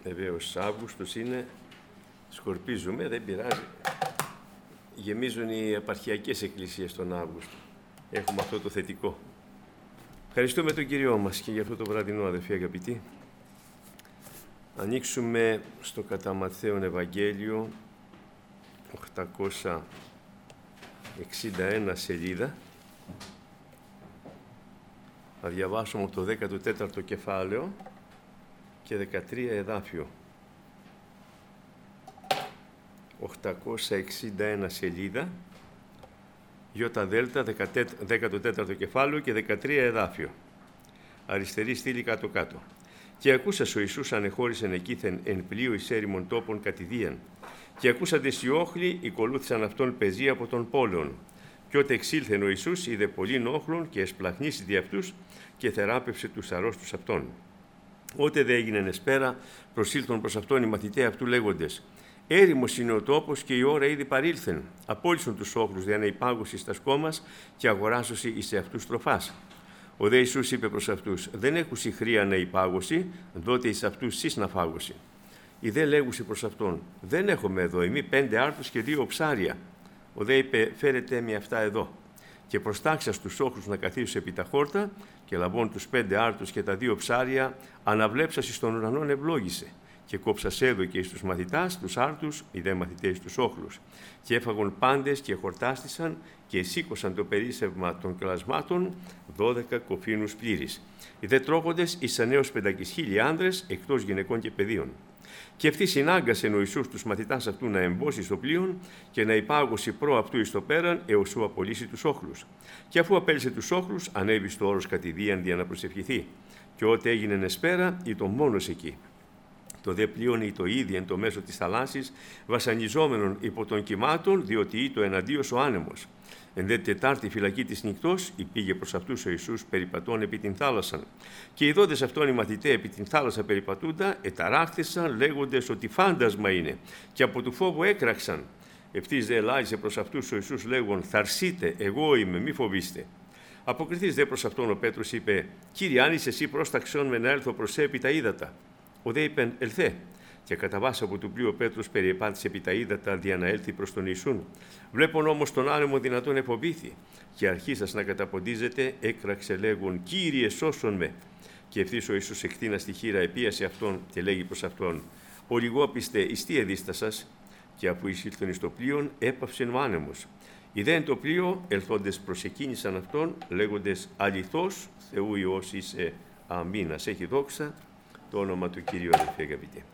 Βεβαίως, Αύγουστος είναι, σκορπίζουμε, δεν πειράζει. Γεμίζουν οι επαρχιακές εκκλησίες τον Αύγουστο. Έχουμε αυτό το θετικό. Ευχαριστούμε τον Κύριό μας και για αυτό το βραδινό, αδελφοί αγαπητοί. Ανοίξουμε στο κατά Ματθαίον Ευαγγέλιο, 861 σελίδα. Θα διαβάσουμε από το 14ο κεφάλαιο και 13 εδάφιο. 861 σελίδα, ΙΔ, 14ο κεφάλαιο και 13 εδάφιο. Αριστερή στήλη κάτω-κάτω. Και ακούσας ο Ιησούς ανεχώρησεν εκείθεν εν πλοίο εις έρημον τόπων κατηδίαν. Και ακούσαντες οι όχλοι, οικολούθησαν αυτόν πεζοί από των πόλεων. Και ότε εξήλθεν ο Ιησούς, είδε πολλήν όχλων και εσπλαχνίσει δι' αυτούς και θεράπευσε τους αρρώστους αυτών. Ότε δε έγινεν εσπέρα, προσήλθον προς αυτόν οι μαθηταί αυτού λέγοντες: έρημος είναι ο τόπος και η ώρα ήδη παρήλθεν. Απόλυσον τους όχλους δια να υπάγωσι στα σκόμας και αγοράσωσι εις αυτούς τροφάς. Ο δε Ιησούς είπε προς αυτούς: δεν έχουσι χρία να υπάγωσι, δότε εις αυτούς σεις να φάγωσι. Οι δε λέγουσι προς αυτόν: δεν έχουμε εδώ εμεί 5 άρτους και 2 ψάρια. Ο δε είπε: φέρετε με αυτά εδώ. Και προστάξας τους όχλους να καθίσουν επί τα χόρτα, και λαβών τους 5 άρτους και τα 2 ψάρια, αναβλέψας εις τον ουρανόν ευλόγησε. Και κόψας έδωκε εις τους μαθητάς τους άρτους, οι δε μαθητές τους όχλους. Και έφαγον πάντες και χορτάστησαν και εσήκωσαν το περίσσευμα των κλασμάτων 12 κοφίνους πλήρης. Οι δε τρώγοντες ήσαν έως 500.000 άνδρες, εκτός γυναικών και παιδίων. Και ευθύ συνάγκασεν ο Ιησούς τους μαθητάς αυτού να εμπώσει στο πλοίον και να υπάγωσει προ αυτού εις το πέραν, έως σου απολύσει τους όχλους. Και αφού απέλυσε τους όχλους, ανέβη στο όρος κατηδίαν για να προσευχηθεί. Και ότε έγινε εσπέρα, ήταν μόνος εκεί. Το δε πλοίον ή το ίδιο εν το μέσο της θαλάσσης, βασανιζόμενον υπό των κυμάτων, διότι ήτο εναντίος ο άνεμος. Εν δε τετάρτη φυλακή της νυχτός, υπήγε προς αυτούς ο Ιησούς περιπατών επί την θάλασσαν. Και ειδώντες αυτόν οι μαθηταί επί την θάλασσα περιπατούντα, εταράχθησαν λέγοντες ότι φάντασμα είναι, και από του φόβου έκραξαν. Ευθύς δε ελάλησε προς αυτούς ο Ιησούς λέγον: θαρσείτε, εγώ είμαι, μη φοβήστε. Αποκριθείς δε προς αυτόν ο Πέτρος είπε: Κύριε, αν είσαι εσύ πρόσταξον με να έλθω προς επί τα ύδατα. Ο δε είπεν: ελθέ. Και καταβάσα από του πλοίου ο Πέτρος περιεπάτησε επί τα ύδατα δια να έλθει προς τον Ιησούν. Βλέπον όμως τον άνεμο δυνατόν εφοβήθη. Και αρχίσας να καταποντίζεται, έκραξε λέγον: Κύριε, σώσον με. Και ευθύς ο Ιησούς εκτείνα στη χείρα επίασε αυτόν και λέγει προς αυτόν: ο λιγόπιστε, εις τι εδίστασας. Και αφού εισήλθον εις το πλοίον, έπαυσεν ο άνεμος. Οι δε εν το πλοίο, ελθόντες προσεκίνησαν αυτόν, λέγοντες: αληθώς Θεού Υιός είσαι, αμήνας. Έχει δόξα το όνομα του Κυρίου, αδελφοί αγαπητοί.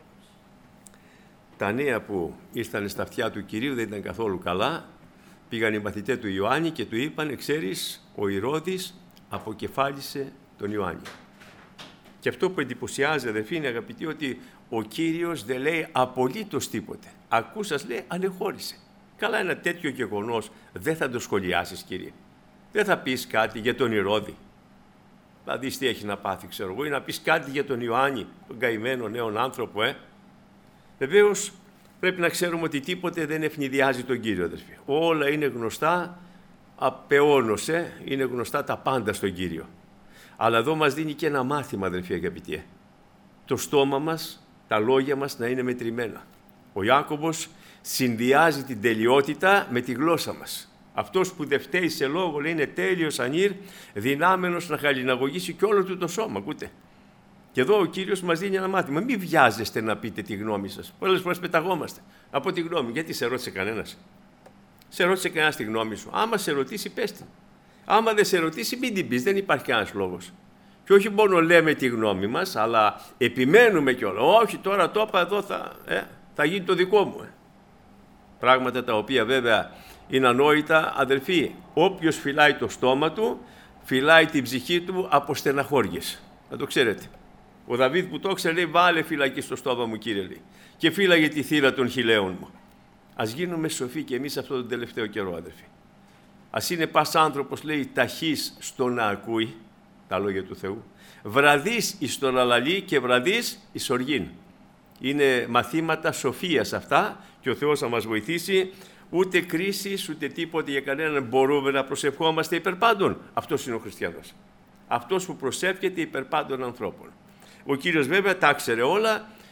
Τα νέα που ήρθαν στα αυτιά του Κυρίου δεν ήταν καθόλου καλά. Πήγαν οι μαθητές του Ιωάννη και του είπαν: ξέρεις, ο Ηρώδης αποκεφάλισε τον Ιωάννη. Και αυτό που εντυπωσιάζει, αδελφοί, είναι, αγαπητοί, ότι ο Κύριος δεν λέει απολύτως τίποτε. Ακούσας, λέει, ανεχώρησε. Καλά, ένα τέτοιο γεγονός δεν θα το σχολιάσεις, Κύριε. Δεν θα πεις κάτι για τον Ηρώδη. Θα δεις τι έχει να πάθει, ξέρω εγώ, ή να πεις κάτι για τον Ιωάννη, τον καημένο νέον άνθρωπο, Βεβαίως, πρέπει να ξέρουμε ότι τίποτε δεν ευνηδιάζει τον Κύριο, αδελφοί. Όλα είναι γνωστά, απεώνως, είναι γνωστά τα πάντα στον Κύριο. Αλλά εδώ μας δίνει και ένα μάθημα, αδελφοί αγαπητοί. Το στόμα μας, τα λόγια μας να είναι μετρημένα. Ο Ιάκωβος συνδυάζει την τελειότητα με τη γλώσσα μας. Αυτός που δεν φταίει σε λόγο, λέει, είναι τέλειος ανήρ, δυνάμενος να χαλιναγωγήσει και όλο του το σώμα, ακούτε. Και εδώ ο Κύριος μας δίνει ένα μάθημα. Μην βιάζεστε να πείτε τη γνώμη σας. Πολλές φορές πεταγόμαστε από τη γνώμη. Γιατί σε ρώτησε κανένας? Σε ρώτησε κανένας τη γνώμη σου? Άμα σε ρωτήσει, πες την. Άμα δεν σε ρωτήσει, μην την πεις. Δεν υπάρχει κανένας λόγος. Και όχι μόνο λέμε τη γνώμη μας, αλλά επιμένουμε κιόλας. Όχι, τώρα το είπα εδώ, θα γίνει το δικό μου. Πράγματα τα οποία βέβαια είναι ανόητα, αδελφοί. Όποιος φυλάει το στόμα του, φυλάει την ψυχή του από στεναχώριες. Να το ξέρετε. Ο Δαβίδ που το ξέρει, λέει: βάλε φυλακή στο στόμα μου, Κύριε, λέει, και φύλαγε τη θύρα των χιλέων μου. Ας γίνουμε σοφοί και εμείς αυτόν τον τελευταίο καιρό, αδελφοί. Ας είναι πας άνθρωπος, λέει, ταχύς στο να ακούει τα λόγια του Θεού, βραδύς εις τον αλαλή και βραδύς εις οργήν. Είναι μαθήματα σοφίας αυτά και ο Θεός θα μας βοηθήσει. Ούτε κρίσεις, ούτε τίποτε για κανέναν μπορούμε να προσευχόμαστε υπέρ πάντων. Αυτός είναι ο χριστιανός. Αυτός που προσεύχεται υπέρ πάντων ανθρώπων. Ο Κύριος βέβαια τα ξέρε όλα,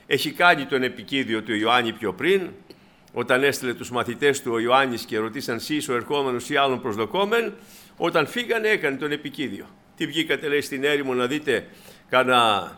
Έχει κάνει τον επικίδιο του Ιωάννη πιο πριν, όταν έστειλε τους μαθητές του ο Ιωάννης και ρωτήσαν «Σεις ο ερχόμενος ή άλλον προσδοκόμεν», όταν φύγανε έκανε τον επικίδιο. Τι βγήκατε, λέει, στην έρημο να δείτε κάνα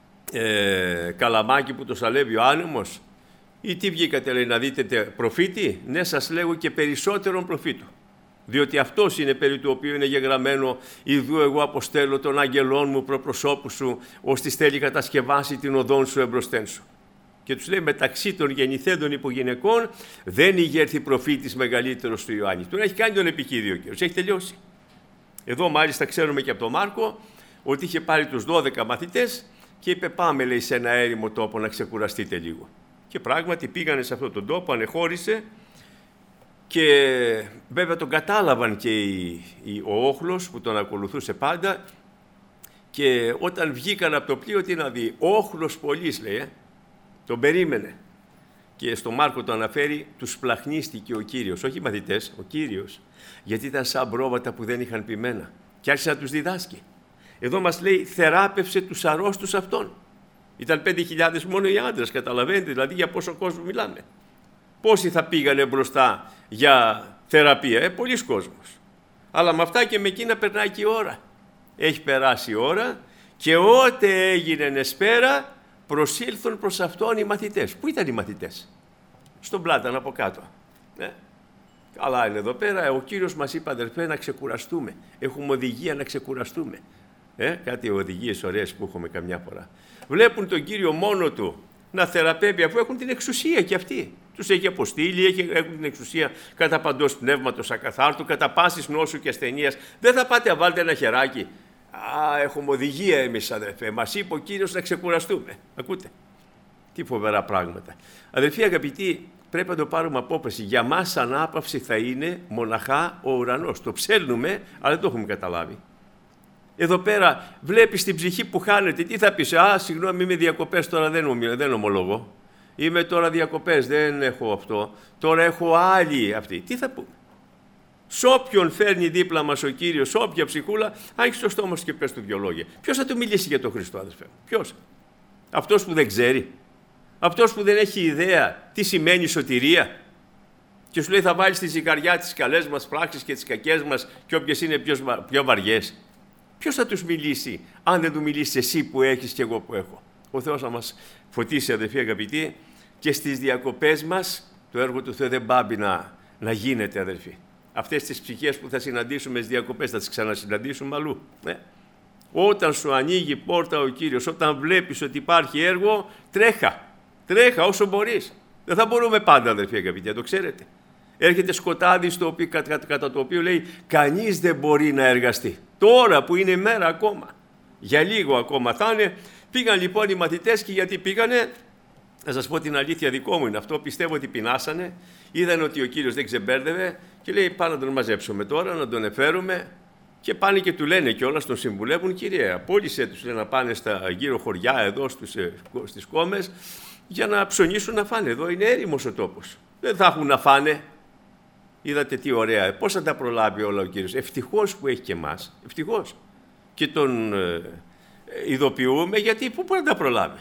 καλαμάκι που το σαλεύει ο άνεμος, ή τι βγήκατε, λέει, να δείτε προφήτη? Ναι, σας λέγω, και περισσότερον προφήτου. Διότι αυτός είναι περί του οποίου είναι γεγραμμένο «Ιδού εγώ αποστέλω των αγγελών μου προπροσώπου σου, ώστις θέλει κατασκευάσει την οδόν σου εμπροσθέν σου». Και τους λέει μεταξύ των γεννηθέντων υπογυναικών δεν ηγέρθη προφήτης μεγαλύτερος του Ιωάννη. Τον έχει κάνει τον επικίδιο ο Κύριος, έχει τελειώσει. Εδώ μάλιστα ξέρουμε και από τον Μάρκο ότι είχε πάρει τους 12 μαθητές και είπε «Πάμε», λέει, σε ένα έρημο τόπο να ξεκουραστείτε λίγο. Και πράγματι πήγανε σε αυτόν τον τόπο, ανεχώρησε, και βέβαια τον κατάλαβαν και ο όχλος που τον ακολουθούσε πάντα, και όταν βγήκαν από το πλοίο, τι να δει, όχλος πολύς, λέει, τον περίμενε. Και στο Μάρκο το αναφέρει, τους πλαχνίστηκε ο Κύριος, όχι οι μαθητές, ο Κύριος, γιατί ήταν σαν πρόβατα που δεν είχαν ποιμένα και άρχισε να τους διδάσκει. Εδώ μας λέει θεράπευσε τους αρρώστους αυτών. Ήταν 5.000 μόνο οι άντρες, καταλαβαίνετε δηλαδή για πόσο κόσμο μιλάμε. Πόσοι θα πήγανε μπροστά για θεραπεία, πολλοί κόσμος. Αλλά με αυτά και με εκείνα περνάει και η ώρα. Έχει περάσει η ώρα και ότε έγινε εσπέρα προσήλθουν προς αυτόν οι μαθητές. Πού ήταν οι μαθητές? Στον Πλάτανο από κάτω. Καλά είναι εδώ πέρα. Ο Κύριος μας είπε, αδερφέ, να ξεκουραστούμε. Έχουμε οδηγία να ξεκουραστούμε. Κάτι οδηγίες ωραίες που έχουμε καμιά φορά. Βλέπουν τον Κύριο μόνο του να θεραπεύει, αφού έχουν την εξουσία και αυτοί. Τους έχει αποστείλει, έχουν την εξουσία κατά παντός πνεύματος ακαθάρτου, κατά πάσης νόσου και ασθενείας. Δεν θα πάτε να βάλετε ένα χεράκι. Έχουμε οδηγία εμείς, αδερφέ. Μας είπε ο Κύριος να ξεκουραστούμε. Ακούτε. Τι φοβερά πράγματα. Αδερφοί αγαπητοί, πρέπει να το πάρουμε απόφαση. Για μας ανάπαυση θα είναι μοναχά ο ουρανός. Το ψέλνουμε, αλλά δεν το έχουμε καταλάβει. Εδώ πέρα βλέπεις την ψυχή που χάνεται. Τι θα πεις? Συγγνώμη, είμαι διακοπές τώρα, δεν ομολογώ. Είμαι τώρα διακοπές, δεν έχω αυτό. Τώρα έχω άλλη αυτή. Τι θα πούμε? Σ' όποιον φέρνει δίπλα μας ο Κύριος, όποια ψυχούλα, άνοιξε το στόμα σου και πες του δυο λόγια. Ποιος θα του μιλήσει για τον Χριστό, αδερφέ μου? Ποιος? Αυτός που δεν ξέρει? Αυτός που δεν έχει ιδέα τι σημαίνει σωτηρία? Και σου λέει θα βάλεις στη ζυγαριά τις καλές μας πράξεις και τις κακές μας και όποιες είναι πιο βαριές. Ποιος θα τους μιλήσει, αν δεν του μιλήσει εσύ που έχεις και εγώ που έχω? Ο Θεός θα μας φωτίσει, αδερφοί αγαπητοί, και στις διακοπές μας το έργο του Θεού δεν πάμπει να γίνεται, αδερφοί. Αυτές τις ψυχές που θα συναντήσουμε στις διακοπές θα τις ξανασυναντήσουμε αλλού. Όταν σου ανοίγει πόρτα ο Κύριος, όταν βλέπεις ότι υπάρχει έργο, τρέχα όσο μπορείς. Δεν θα μπορούμε πάντα, αδερφοί αγαπητοί, το ξέρετε. Έρχεται σκοτάδι κατά το οποίο λέει κανείς δεν μπορεί να εργαστεί. Τώρα που είναι μέρα ακόμα, για λίγο ακόμα θα είναι. Πήγαν λοιπόν οι μαθητές, και γιατί πήγανε? Να σας πω την αλήθεια, δικό μου είναι αυτό. Πιστεύω ότι πεινάσανε, είδαν ότι ο Κύριος δεν ξεμπέρδευε και λέει πάμε να τον μαζέψουμε τώρα, να τον εφέρουμε. Και πάνε και του λένε κιόλας, τον συμβουλεύουν, Κύριε, απόλυσε τους να πάνε στα γύρω χωριά εδώ στις κόμες για να ψωνίσουν να φάνε. Εδώ είναι έρημος ο τόπος. Δεν θα έχουν να φάνε. Είδατε τι ωραία. Πώς θα τα προλάβει όλα ο Κύριος? Ευτυχώς που έχει και εμάς. Ευτυχώς. Και τον ειδοποιούμε, γιατί πού μπορεί να τα προλάβει?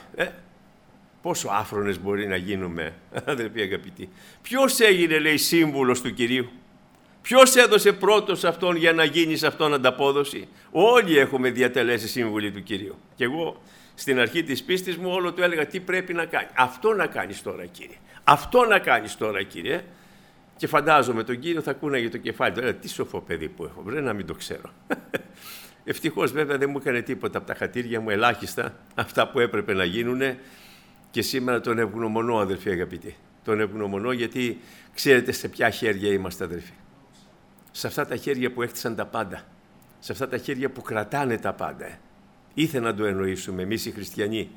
Πόσο άφρονες μπορεί να γίνουμε, αδερφοί αγαπητοί. Ποιος έγινε, λέει, σύμβουλος του Κυρίου? Ποιος έδωσε πρώτος αυτόν για να γίνει σε αυτόν ανταπόδοση? Όλοι έχουμε διατελέσει σύμβουλοι του Κυρίου. Και εγώ στην αρχή της πίστης μου όλο του έλεγα τι πρέπει να κάνει. Αυτό να κάνεις τώρα, Κύριε. Αυτό να κάνεις τώρα, Κύριε. Και φαντάζομαι τον Κύριο θα κούναγε το κεφάλι του. Τι σοφό παιδί που έχω, βρε να μην το ξέρω. Ευτυχώς βέβαια δεν μου έκανε τίποτα από τα χατήρια μου, ελάχιστα αυτά που έπρεπε να γίνουνε. Και σήμερα τον ευγνωμονώ, αδερφοί αγαπητοί. Τον ευγνωμονώ γιατί ξέρετε σε ποια χέρια είμαστε, αδερφοί. Σε αυτά τα χέρια που έχτισαν τα πάντα. Σε αυτά τα χέρια που κρατάνε τα πάντα. Ήθε να το εννοήσουμε εμείς οι χριστιανοί.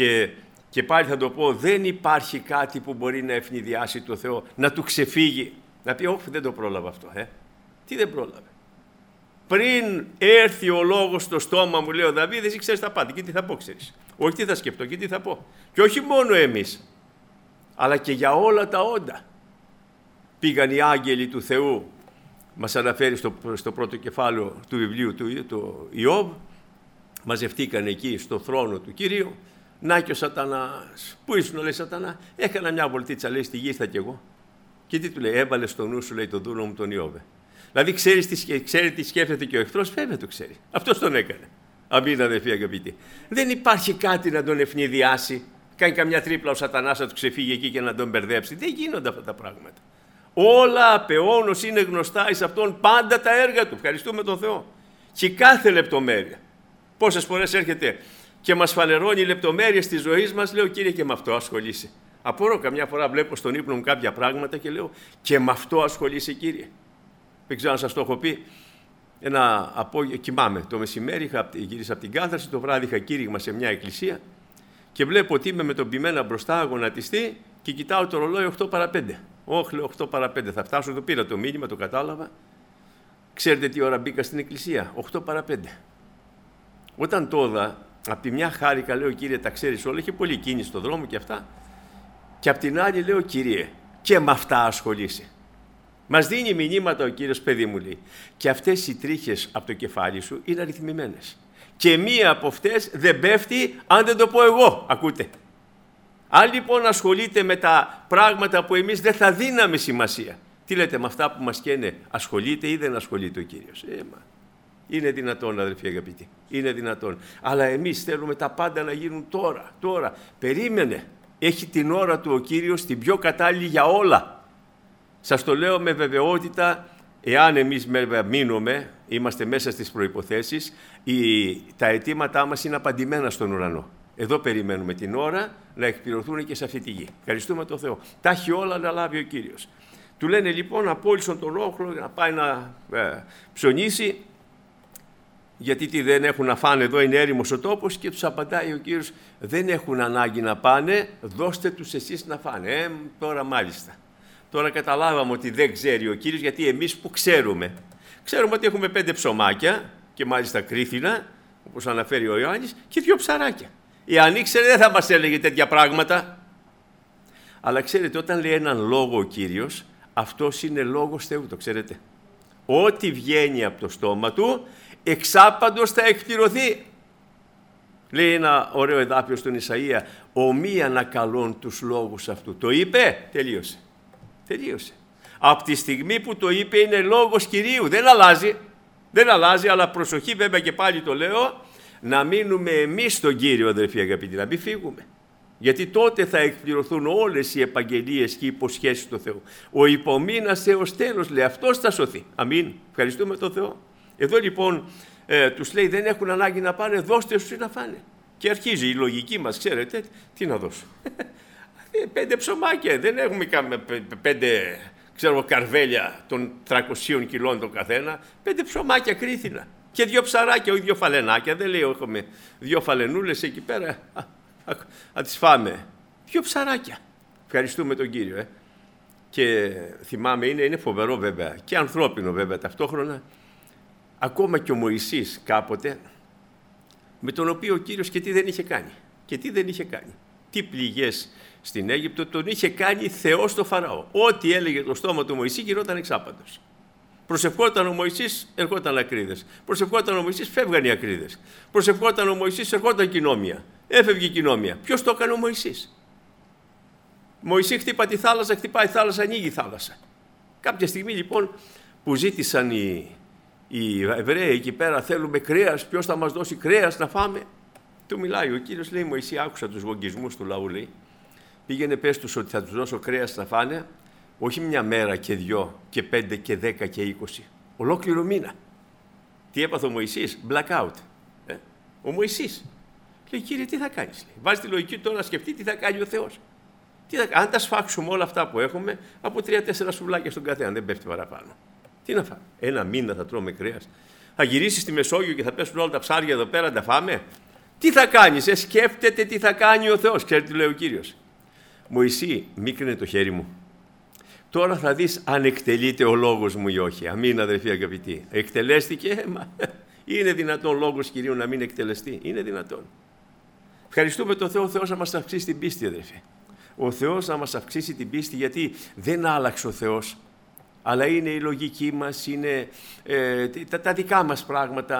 Και πάλι θα το πω, δεν υπάρχει κάτι που μπορεί να ευνηδιάσει το Θεό, να του ξεφύγει. Να πει, όχι, δεν το πρόλαβα αυτό. Τι δεν πρόλαβε? Πριν έρθει ο λόγος στο στόμα μου, λέει ο Δαβίδ, εσύ ξέρεις τα πάντα. Και τι θα πω, ξέρεις? Όχι τι θα σκεφτώ και τι θα πω. Και όχι μόνο εμείς, αλλά και για όλα τα όντα. Πήγαν οι άγγελοι του Θεού, μας αναφέρει στο πρώτο κεφάλαιο του βιβλίου του Ιώβ, μαζευτήκαν εκεί στο θρόνο του Κυρίου, Να και ο Σατανάς. Πού ήσουν, λέει, Σατανά? Έκανα μια βολτίτσα, λέει, στη γη ήρθα κι εγώ. Και τι του λέει? Έβαλε στο νου σου, λέει, τον δούλο μου τον Ιώβε. Δηλαδή ξέρει τι σκέφτεται και ο εχθρός, βέβαια το ξέρει. Αυτός τον έκανε. Αμήν, αδελφοί αγαπητοί. Δεν υπάρχει κάτι να τον ευνηδιάσει. Κάνει καμιά τρίπλα ο Σατανάς να του ξεφύγει εκεί και να τον μπερδέψει. Δεν γίνονται αυτά τα πράγματα. Όλα απεώνως είναι γνωστά εις αυτόν πάντα τα έργα του. Ευχαριστούμε τον Θεό. Και κάθε λεπτομέρεια. Πόσες φορές έρχεται και μας φανερώνει λεπτομέρειες της ζωής μας, λέω, Κύριε, και με αυτό ασχολείσαι. Απορώ, καμιά φορά βλέπω στον ύπνο μου κάποια πράγματα και λέω, και με αυτό ασχολείσαι, Κύριε. Δεν ξέρω αν σας το έχω πει. Κοιμάμαι το μεσημέρι, γύρισα από την κάθαρση, το βράδυ είχα κήρυγμα σε μια εκκλησία και βλέπω ότι είμαι με τον πειμένα μπροστά, αγωνατιστή, και κοιτάω το ρολόι 8 παρά 5. Όχι, λέω, 8 παρά 5 θα φτάσω, το πήρα το μήνυμα, το κατάλαβα. Ξέρετε τι ώρα μπήκα στην εκκλησία? 8 παρά 5. Όταν το είδα, απ' τη μια χάρηκα, λέω, Κύριε, τα ξέρεις όλα, είχε πολλή κίνηση στον δρόμο και αυτά. Και απ' την άλλη λέω, Κύριε, και με αυτά ασχολείσαι. Μας δίνει μηνύματα ο Κύριος, παιδί μου, λέει. Και αυτές οι τρίχες από το κεφάλι σου είναι αριθμημένες. Και μία από αυτές δεν πέφτει αν δεν το πω εγώ. Ακούτε. Αν λοιπόν ασχολείται με τα πράγματα που εμείς δεν θα δίναμε σημασία, τι λέτε, με αυτά που μας καίνε, ασχολείται ή δεν ασχολείται ο Κύριος? Είναι δυνατόν, αδελφοί αγαπητοί. Είναι δυνατόν. Αλλά εμείς θέλουμε τα πάντα να γίνουν τώρα. Τώρα. Περίμενε. Έχει την ώρα του ο Κύριος, την πιο κατάλληλη για όλα. Σας το λέω με βεβαιότητα, εάν εμείς μείνουμε, είμαστε μέσα στις προϋποθέσεις, τα αιτήματά μας είναι απαντημένα στον ουρανό. Εδώ περιμένουμε την ώρα να εκπληρωθούν και σε αυτή τη γη. Ευχαριστούμε τον Θεό. Τα έχει όλα να λάβει ο Κύριος. Του λένε λοιπόν, απόλυσον τον όχλο να πάει να ψωνίσει, γιατί τι δεν έχουν να φάνε, εδώ είναι έρημος ο τόπος, και τους απαντάει ο Κύριος, δεν έχουν ανάγκη να πάνε, δώστε τους εσείς να φάνε. Τώρα μάλιστα. Τώρα καταλάβαμε ότι δεν ξέρει ο Κύριος, γιατί εμείς που ξέρουμε ότι έχουμε 5 ψωμάκια και μάλιστα κρίθινα, όπως αναφέρει ο Ιωάννης, και 2 ψαράκια. Εάν ήξερε δεν θα μας έλεγε τέτοια πράγματα. Αλλά ξέρετε, όταν λέει έναν λόγο ο Κύριος, αυτός είναι λόγος Θεού, το ξέρετε. Ό,τι βγαίνει από το στόμα του, εξάπαντος θα εκπληρωθεί. Λέει ένα ωραίο εδάφιο στον Ισαΐα, ομοίοι ανακαλών τους λόγους αυτού. Το είπε, τελείωσε. Τελείωσε. Από τη στιγμή που το είπε είναι λόγος Κυρίου. Δεν αλλάζει. Δεν αλλάζει, αλλά προσοχή, βέβαια, και πάλι το λέω, να μείνουμε εμείς στον Κύριο, αδελφοί αγαπητοί, να μην φύγουμε. Γιατί τότε θα εκπληρωθούν όλες οι επαγγελίες και οι υποσχέσεις του Θεού. Ο υπομείνας έως τέλος, λέει, αυτός θα σωθεί. Αμήν. Ευχαριστούμε τον Θεό. Εδώ λοιπόν τους λέει, δεν έχουν ανάγκη να πάνε, δώστε στους να φάνε. Και αρχίζει η λογική μας, ξέρετε, τι να δώσω. 5 ψωμάκια, δεν έχουμε 5 καρβέλια των 300 κιλών το καθένα, 5 ψωμάκια κρίθινα και 2 ψαράκια, όχι 2 φαλενάκια, δεν λέω έχουμε 2 φαλενούλες εκεί πέρα, να τις φάμε. 2 ψαράκια. Ευχαριστούμε τον Κύριο. Και θυμάμαι, είναι φοβερό βέβαια και ανθρώπινο βέβαια ταυτόχρονα, ακόμα και ο Μωυσής κάποτε, με τον οποίο ο Κύριος και τι δεν είχε κάνει. Και τι δεν είχε κάνει. Τι πληγές στην Αίγυπτο, τον είχε κάνει Θεός στο Φαραώ. Ό,τι έλεγε το στόμα του Μωυσή γινόταν εξάπαντος. Προσευχόταν ο Μωυσής, ερχόταν ακρίδες. Προσευχόταν ο Μωυσής, φεύγαν οι ακρίδες. Προσευχόταν ο Μωυσής, ερχόταν κοινόμια. Έφευγε κοινόμια. Ποιος το έκανε? ο Μωυσής. Μωυσή χτύπα τη θάλασσα, χτυπάει η θάλασσα, ανοίγει η θάλασσα. Κάποια στιγμή λοιπόν που ζήτησαν οι Εβραίοι εκεί πέρα, θέλουμε κρέας, ποιος θα μας δώσει κρέας να φάμε? Του μιλάει ο Κύριος, λέει, Μωυσή, άκουσα τους βογγισμούς του λαού, λέει. Πήγαινε, πες τους ότι θα τους δώσω κρέας να φάνε, όχι 1 μέρα και 2 και 5 και 10 και 20. Ολόκληρο μήνα. Τι έπαθε ο Μωυσής? Blackout. Ο Μωυσής. Λέει, Κύριε, τι θα κάνεις? Λέει. Βάζει τη λογική τώρα να σκεφτεί τι θα κάνει ο Θεός. Αν τα σφάξουμε όλα αυτά που έχουμε, από 3-4 σουβλάκια στον καθένα, δεν πέφτει παραπάνω. Τι να φάμε? 1 μήνα θα τρώμε κρέας. Θα γυρίσεις στη Μεσόγειο και θα πέσουν όλα τα ψάρια εδώ πέρα, να τα φάμε? Τι θα κάνεις? Σκέφτεται τι θα κάνει ο Θεός. Ξέρετε τι λέει ο Κύριος? Μωυσή, μίκρινε το χέρι μου. Τώρα θα δεις αν εκτελείται ο λόγος μου ή όχι. Αμήν, αδελφοί αγαπητοί. Εκτελέστηκε? Είναι δυνατόν λόγος Κυρίου να μην εκτελεστεί? Είναι δυνατόν. Ευχαριστούμε τον Θεό. Ο Θεός να μας αυξήσει την πίστη, αδελφοί. Ο Θεός να μας αυξήσει την πίστη, γιατί δεν άλλαξε ο Θεός, αλλά είναι η λογική μας, είναι τα δικά μας πράγματα.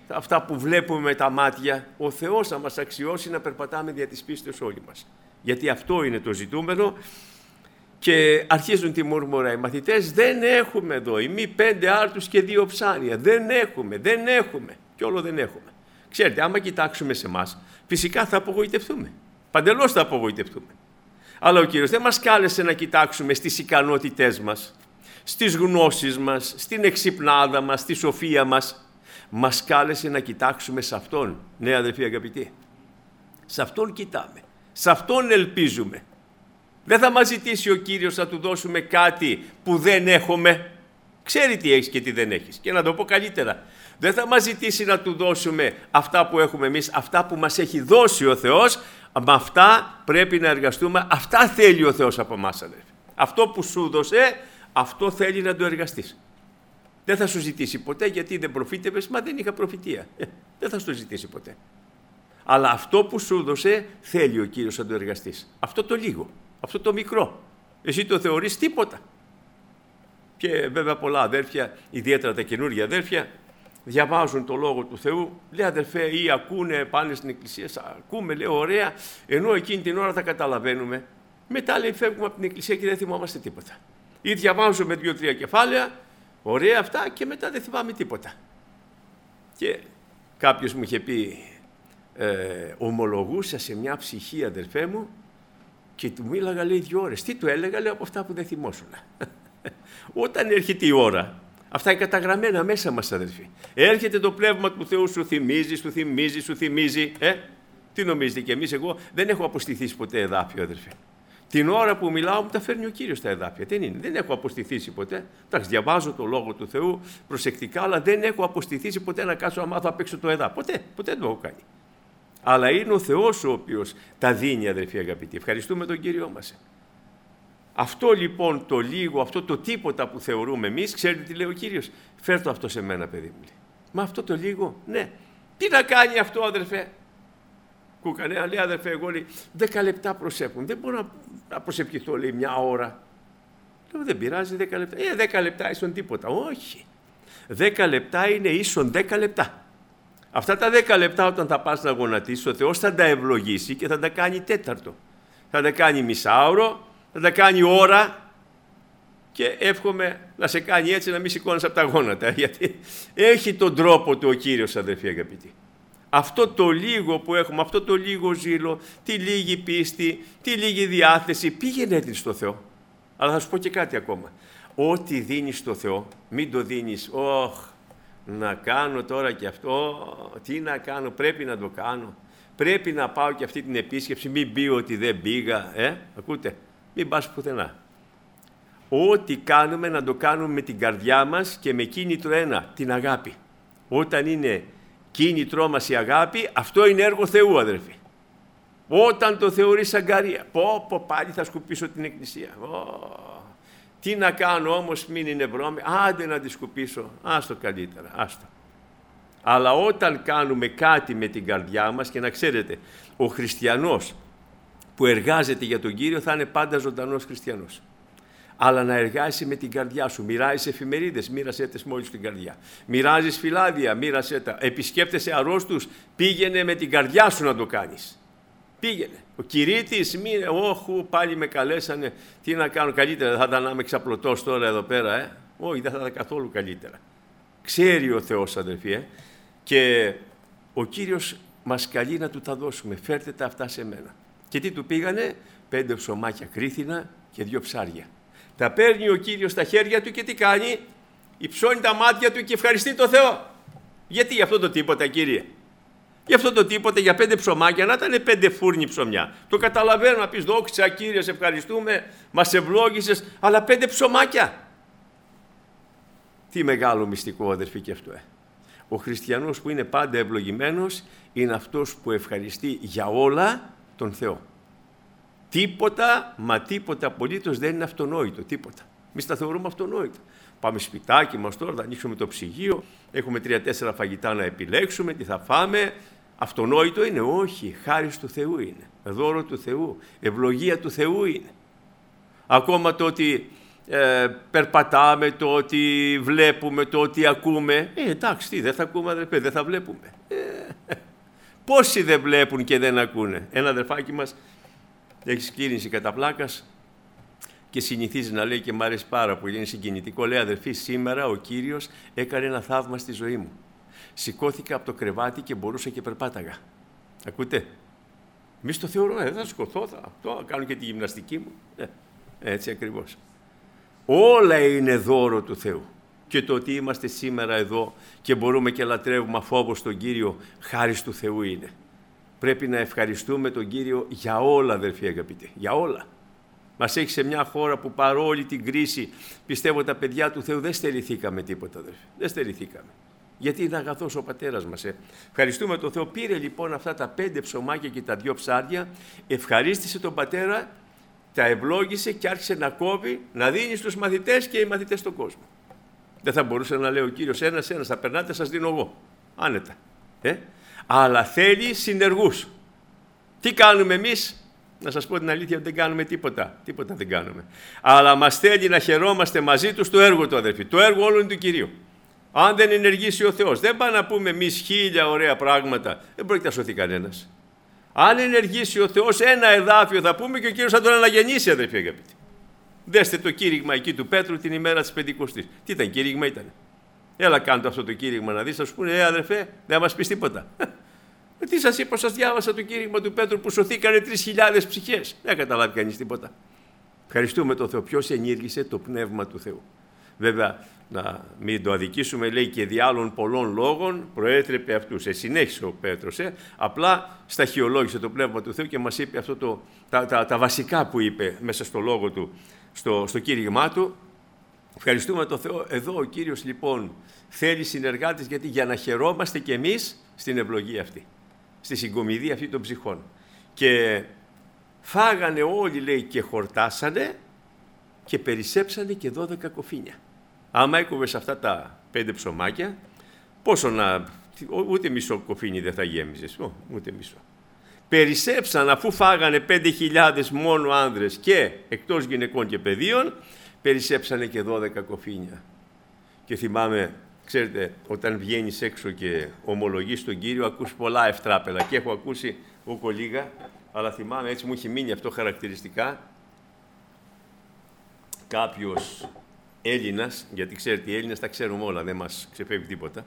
αυτά που βλέπουμε με τα μάτια, ο Θεός να μας αξιώσει να περπατάμε δια της πίστεως όλοι μας. Γιατί αυτό είναι το ζητούμενο. Και αρχίζουν τη μουρμουρά οι μαθητές, δεν έχουμε εδώ, ημί 5 άρτους και 2 ψάρια, δεν έχουμε και όλο δεν έχουμε. Ξέρετε, άμα κοιτάξουμε σε εμάς, φυσικά θα απογοητευτούμε, παντελώς θα απογοητευτούμε. Αλλά ο Κύριος δεν μας κάλεσε να κοιτάξουμε στις ικανότητές μας, στις γνώσεις μας, στην εξυπνάδα μας, στη σοφία μας. Μας κάλεσε να κοιτάξουμε σε Αυτόν, ναι αδελφοί αγαπητοί. Σε Αυτόν κοιτάμε, σε Αυτόν ελπίζουμε. Δεν θα μας ζητήσει ο Κύριος να Του δώσουμε κάτι που δεν έχουμε. Ξέρει τι έχεις και τι δεν έχεις. Και να το πω καλύτερα, δεν θα μας ζητήσει να Του δώσουμε αυτά που έχουμε εμείς, αυτά που μας έχει δώσει ο Θεός. Με αυτά πρέπει να εργαστούμε. Αυτά θέλει ο Θεός από εμάς, αδελφοί. Αυτό που σου δώσε, αυτό θέλει να το εργαστείς. Δεν θα σου ζητήσει ποτέ γιατί δεν προφήτευες, μα δεν είχα προφητεία. Δεν θα σου το ζητήσει ποτέ. Αλλά αυτό που σου δώσε θέλει ο Κύριος να το εργαστείς. Αυτό το λίγο, αυτό το μικρό. Εσύ το θεωρείς τίποτα. Και βέβαια πολλά αδέρφια, ιδιαίτερα τα καινούργια αδέρφια, διαβάζουν το Λόγο του Θεού, λέει αδερφέ, ή ακούνε, πάνε στην εκκλησία, ακούμε, λέει ωραία, ενώ εκείνη την ώρα τα καταλαβαίνουμε. Μετά λέει φεύγουμε από την εκκλησία και δεν θυμόμαστε τίποτα. Ή διαβάζουμε 2-3 κεφάλαια, ωραία αυτά και μετά δεν θυμάμαι τίποτα. Και κάποιος μου είχε πει, ομολογούσα σε μια ψυχή αδερφέ μου και του μίλαγα λέει 2 ώρες. Τι του έλεγα, λέω από αυτά που δεν θυμόσουν. Όταν έρχεται η ώρα, αυτά είναι καταγραμμένα μέσα μας αδερφοί. Έρχεται το Πνεύμα του Θεού, σου θυμίζει. Τι νομίζετε κι εμείς, εγώ δεν έχω αποστηθήσει ποτέ εδάφιο αδερφοί. Την ώρα που μιλάω μου τα φέρνει ο Κύριος τα εδάφια. Δεν έχω αποστηθήσει ποτέ. Εντάξει, διαβάζω το Λόγο του Θεού προσεκτικά, αλλά δεν έχω αποστηθήσει ποτέ να κάτσω να μάθω απ' έξω το εδάφιο. Ποτέ δεν το έχω κάνει. Αλλά είναι ο Θεός ο οποίος τα δίνει αδερφοί αγαπητοί. Ευχαριστούμε τον Κύριό μας. Αυτό λοιπόν το λίγο, αυτό το τίποτα που θεωρούμε εμείς, ξέρετε τι λέει ο Κύριος, φέρ' το αυτό σε μένα παιδί μου. Μα αυτό το λίγο, ναι. Τι να κάνει αυτό αδερφέ. Κουκανέα λέει αδερφέ, εγώ λέει 10 λεπτά προσεύχουν. Δεν μπορώ να προσευχηθώ λέει 1 ώρα. Λέω δεν πειράζει 10 λεπτά. 10 λεπτά ίσον τίποτα. Όχι. 10 λεπτά είναι ίσον 10 λεπτά. Αυτά τα 10 λεπτά όταν θα πας να γονατίσεις, ο Θεός θα τα ευλογήσει και θα τα κάνει 4. Θα τα κάνει μισάωρο, θα τα κάνει ώρα και εύχομαι να σε κάνει έτσι να μην σηκώνεις από τα γόνατα. Γιατί έχει τον τρόπο του ο Κύριος αδερφοί αγαπητοί. Αυτό το λίγο που έχουμε, αυτό το λίγο ζήλο, τη λίγη πίστη, τη λίγη διάθεση, πήγαινε την στο Θεό. Αλλά θα σου πω και κάτι ακόμα. Ό,τι δίνεις στο Θεό, μην το δίνεις, να κάνω τώρα και αυτό, τι να κάνω, πρέπει να το κάνω. Πρέπει να πάω και αυτή την επίσκεψη, μην πει ότι δεν πήγα, ακούτε, μην πας πουθενά. Ό,τι κάνουμε να το κάνουμε με την καρδιά μας και με κίνητρο ένα, την αγάπη. Όταν είναι κίνητρό μας η αγάπη, αυτό είναι έργο Θεού αδερφοί. Όταν το θεωρείς αγκαρία, πάλι θα σκουπίσω την εκκλησία. Τι να κάνω όμως, μην είναι βρώμη, άντε να τη σκουπίσω, άστο καλύτερα, άστο. Αλλά όταν κάνουμε κάτι με την καρδιά μας, και να ξέρετε, ο χριστιανός που εργάζεται για τον Κύριο θα είναι πάντα ζωντανός χριστιανός. Αλλά να εργάζεσαι με την καρδιά σου. Μοιράζεις εφημερίδες, μοίρασέ τες μόλις στην καρδιά. Μοιράζεις φυλάδια, μοίρασέ τα. Επισκέπτεσαι αρρώστους, πήγαινε με την καρδιά σου να το κάνεις. Πήγαινε. Ο Κυρίτης, πάλι με καλέσανε. Τι να κάνω, καλύτερα δεν θα ήταν να είμαι ξαπλωτός τώρα εδώ πέρα, Όχι, δεν θα ήταν καθόλου καλύτερα. Ξέρει ο Θεός, αδελφοί, και ο Κύριος μας καλεί να του τα δώσουμε. Φέρτε τα αυτά σε μένα. Και τι του πήγανε, 5 ψωμάκια κρίθινα και 2 ψάρια. Τα παίρνει ο Κύριος στα χέρια του και τι κάνει, υψώνει τα μάτια του και ευχαριστεί τον Θεό. Γιατί για αυτό το τίποτα, Κύριε? Για αυτό το τίποτα, για 5 ψωμάκια, να ήταν 5 φούρνοι ψωμιά. Το καταλαβαίνω να πεις δόξα Κύριε, σε ευχαριστούμε, μας ευλόγησες, αλλά 5 ψωμάκια. Τι μεγάλο μυστικό αδερφοί και αυτό. Ο χριστιανός που είναι πάντα ευλογημένος είναι αυτός που ευχαριστεί για όλα τον Θεό. Τίποτα, μα τίποτα απολύτως δεν είναι αυτονόητο, τίποτα. Εμείς τα θεωρούμε αυτονόητα. Πάμε σπιτάκι μας τώρα, θα ανοίξουμε το ψυγείο, έχουμε 3-4 φαγητά να επιλέξουμε, τι θα φάμε. Αυτονόητο είναι? Όχι, χάρις του Θεού είναι, δώρο του Θεού, ευλογία του Θεού είναι. Ακόμα το ότι περπατάμε, το ότι βλέπουμε, το ότι ακούμε. Εντάξει, τι, δεν θα ακούμε αδερφέ, δεν θα βλέπουμε. Πόσοι δεν βλέπουν και δεν ακούνε. Ένα αδερφάκι μας έχει σκύρινση κατά πλάκας και συνηθίζει να λέει, και μου αρέσει πάρα πολύ, είναι συγκινητικό. Λέει, αδερφή, σήμερα ο Κύριος έκανε ένα θαύμα στη ζωή μου. Σηκώθηκα από το κρεβάτι και μπορούσα και περπάταγα. Ακούτε. Εμείς το θεωρούμε, δεν θα σηκωθώ, θα κάνω και τη γυμναστική μου. Έτσι ακριβώς. Όλα είναι δώρο του Θεού. Και το ότι είμαστε σήμερα εδώ και μπορούμε και λατρεύουμε αφόβος τον Κύριο, χάρις του Θεού είναι. Πρέπει να ευχαριστούμε τον Κύριο για όλα, αδερφοί αγαπητοί, για όλα. Μας έχει σε μια χώρα που παρόλη την κρίση, πιστεύω τα παιδιά του Θεού δεν στερηθήκαμε τίποτα, αδερφοί. Δεν στερηθήκαμε. Γιατί είναι αγαθός ο πατέρας μας. Ευχαριστούμε τον Θεό. Πήρε λοιπόν αυτά τα 5 ψωμάκια και τα 2 ψάρια, ευχαρίστησε τον πατέρα, τα ευλόγησε και άρχισε να κόβει, να δίνει στους μαθητές και οι μαθητές στον κόσμο. Δεν θα μπορούσε να λέει ο Κύριος ένας-ένας, θα περνάτε, σας δίνω εγώ. Άνετα. Αλλά θέλει συνεργούς. Τι κάνουμε εμείς? Να σας πω την αλήθεια, δεν κάνουμε τίποτα. Τίποτα δεν κάνουμε. Αλλά μας θέλει να χαιρόμαστε μαζί του στο έργο του, αδερφοί. Το έργο όλο είναι του Κυρίου. Αν δεν ενεργήσει ο Θεός, δεν πάμε να πούμε εμείς 1000 ωραία πράγματα, δεν πρόκειται να σωθεί κανένας. Αν ενεργήσει ο Θεός, ένα εδάφιο θα πούμε και ο Κύριος θα τον αναγεννήσει, αδερφοί αγαπητοί. Δέστε το κήρυγμα εκεί του Πέτρου την ημέρα της Πεντηκοστής. Τι ήταν, κήρυγμα ήταν? Έλα κάντε αυτό το κήρυγμα να δεις, θα σου πούνε, αδερφέ, δεν μας πεις τίποτα. Τι σας είπα, σας διάβασα το κήρυγμα του Πέτρου που σωθήκανε 3.000 ψυχές. Δεν καταλάβει κανείς τίποτα. Ευχαριστούμε τον Θεό. Ποιος ενήργησε? Το Πνεύμα του Θεού. Βέβαια, να μην το αδικήσουμε, λέει, και δι' άλλων πολλών λόγων προέτρεπε αυτούς. Συνέχισε ο Πέτρος, απλά σταχυολόγησε το Πνεύμα του Θεού και μας είπε αυτό τα βασικά που είπε μέσα στο λόγο του, στο κήρυγμά του. Ευχαριστούμε τον Θεό. Εδώ ο Κύριος λοιπόν θέλει συνεργάτες, γιατί για να χαιρόμαστε κι εμείς στην ευλογία αυτή, στη συγκομιδή αυτή των ψυχών. Και φάγανε όλοι, λέει, και χορτάσανε και περισσέψανε και 12 κοφίνια. Άμα έκοβες αυτά τα 5 ψωμάκια, πόσο ούτε μισό κοφίνι δεν θα γέμιζες, ούτε μισό. Περισσέψαν, αφού φάγανε 5.000 μόνο άνδρες και εκτός γυναικών και παιδίων, περισσέψανε και 12 κοφίνια. Και θυμάμαι, ξέρετε, όταν βγαίνεις έξω και ομολογείς τον Κύριο, ακούς πολλά ευτράπελα και έχω ακούσει ούκο λίγα, αλλά θυμάμαι, έτσι μου έχει μείνει αυτό χαρακτηριστικά, κάποιος Έλληνας, γιατί ξέρετε οι Έλληνες τα ξέρουμε όλα, δεν μας ξεφεύγει τίποτα,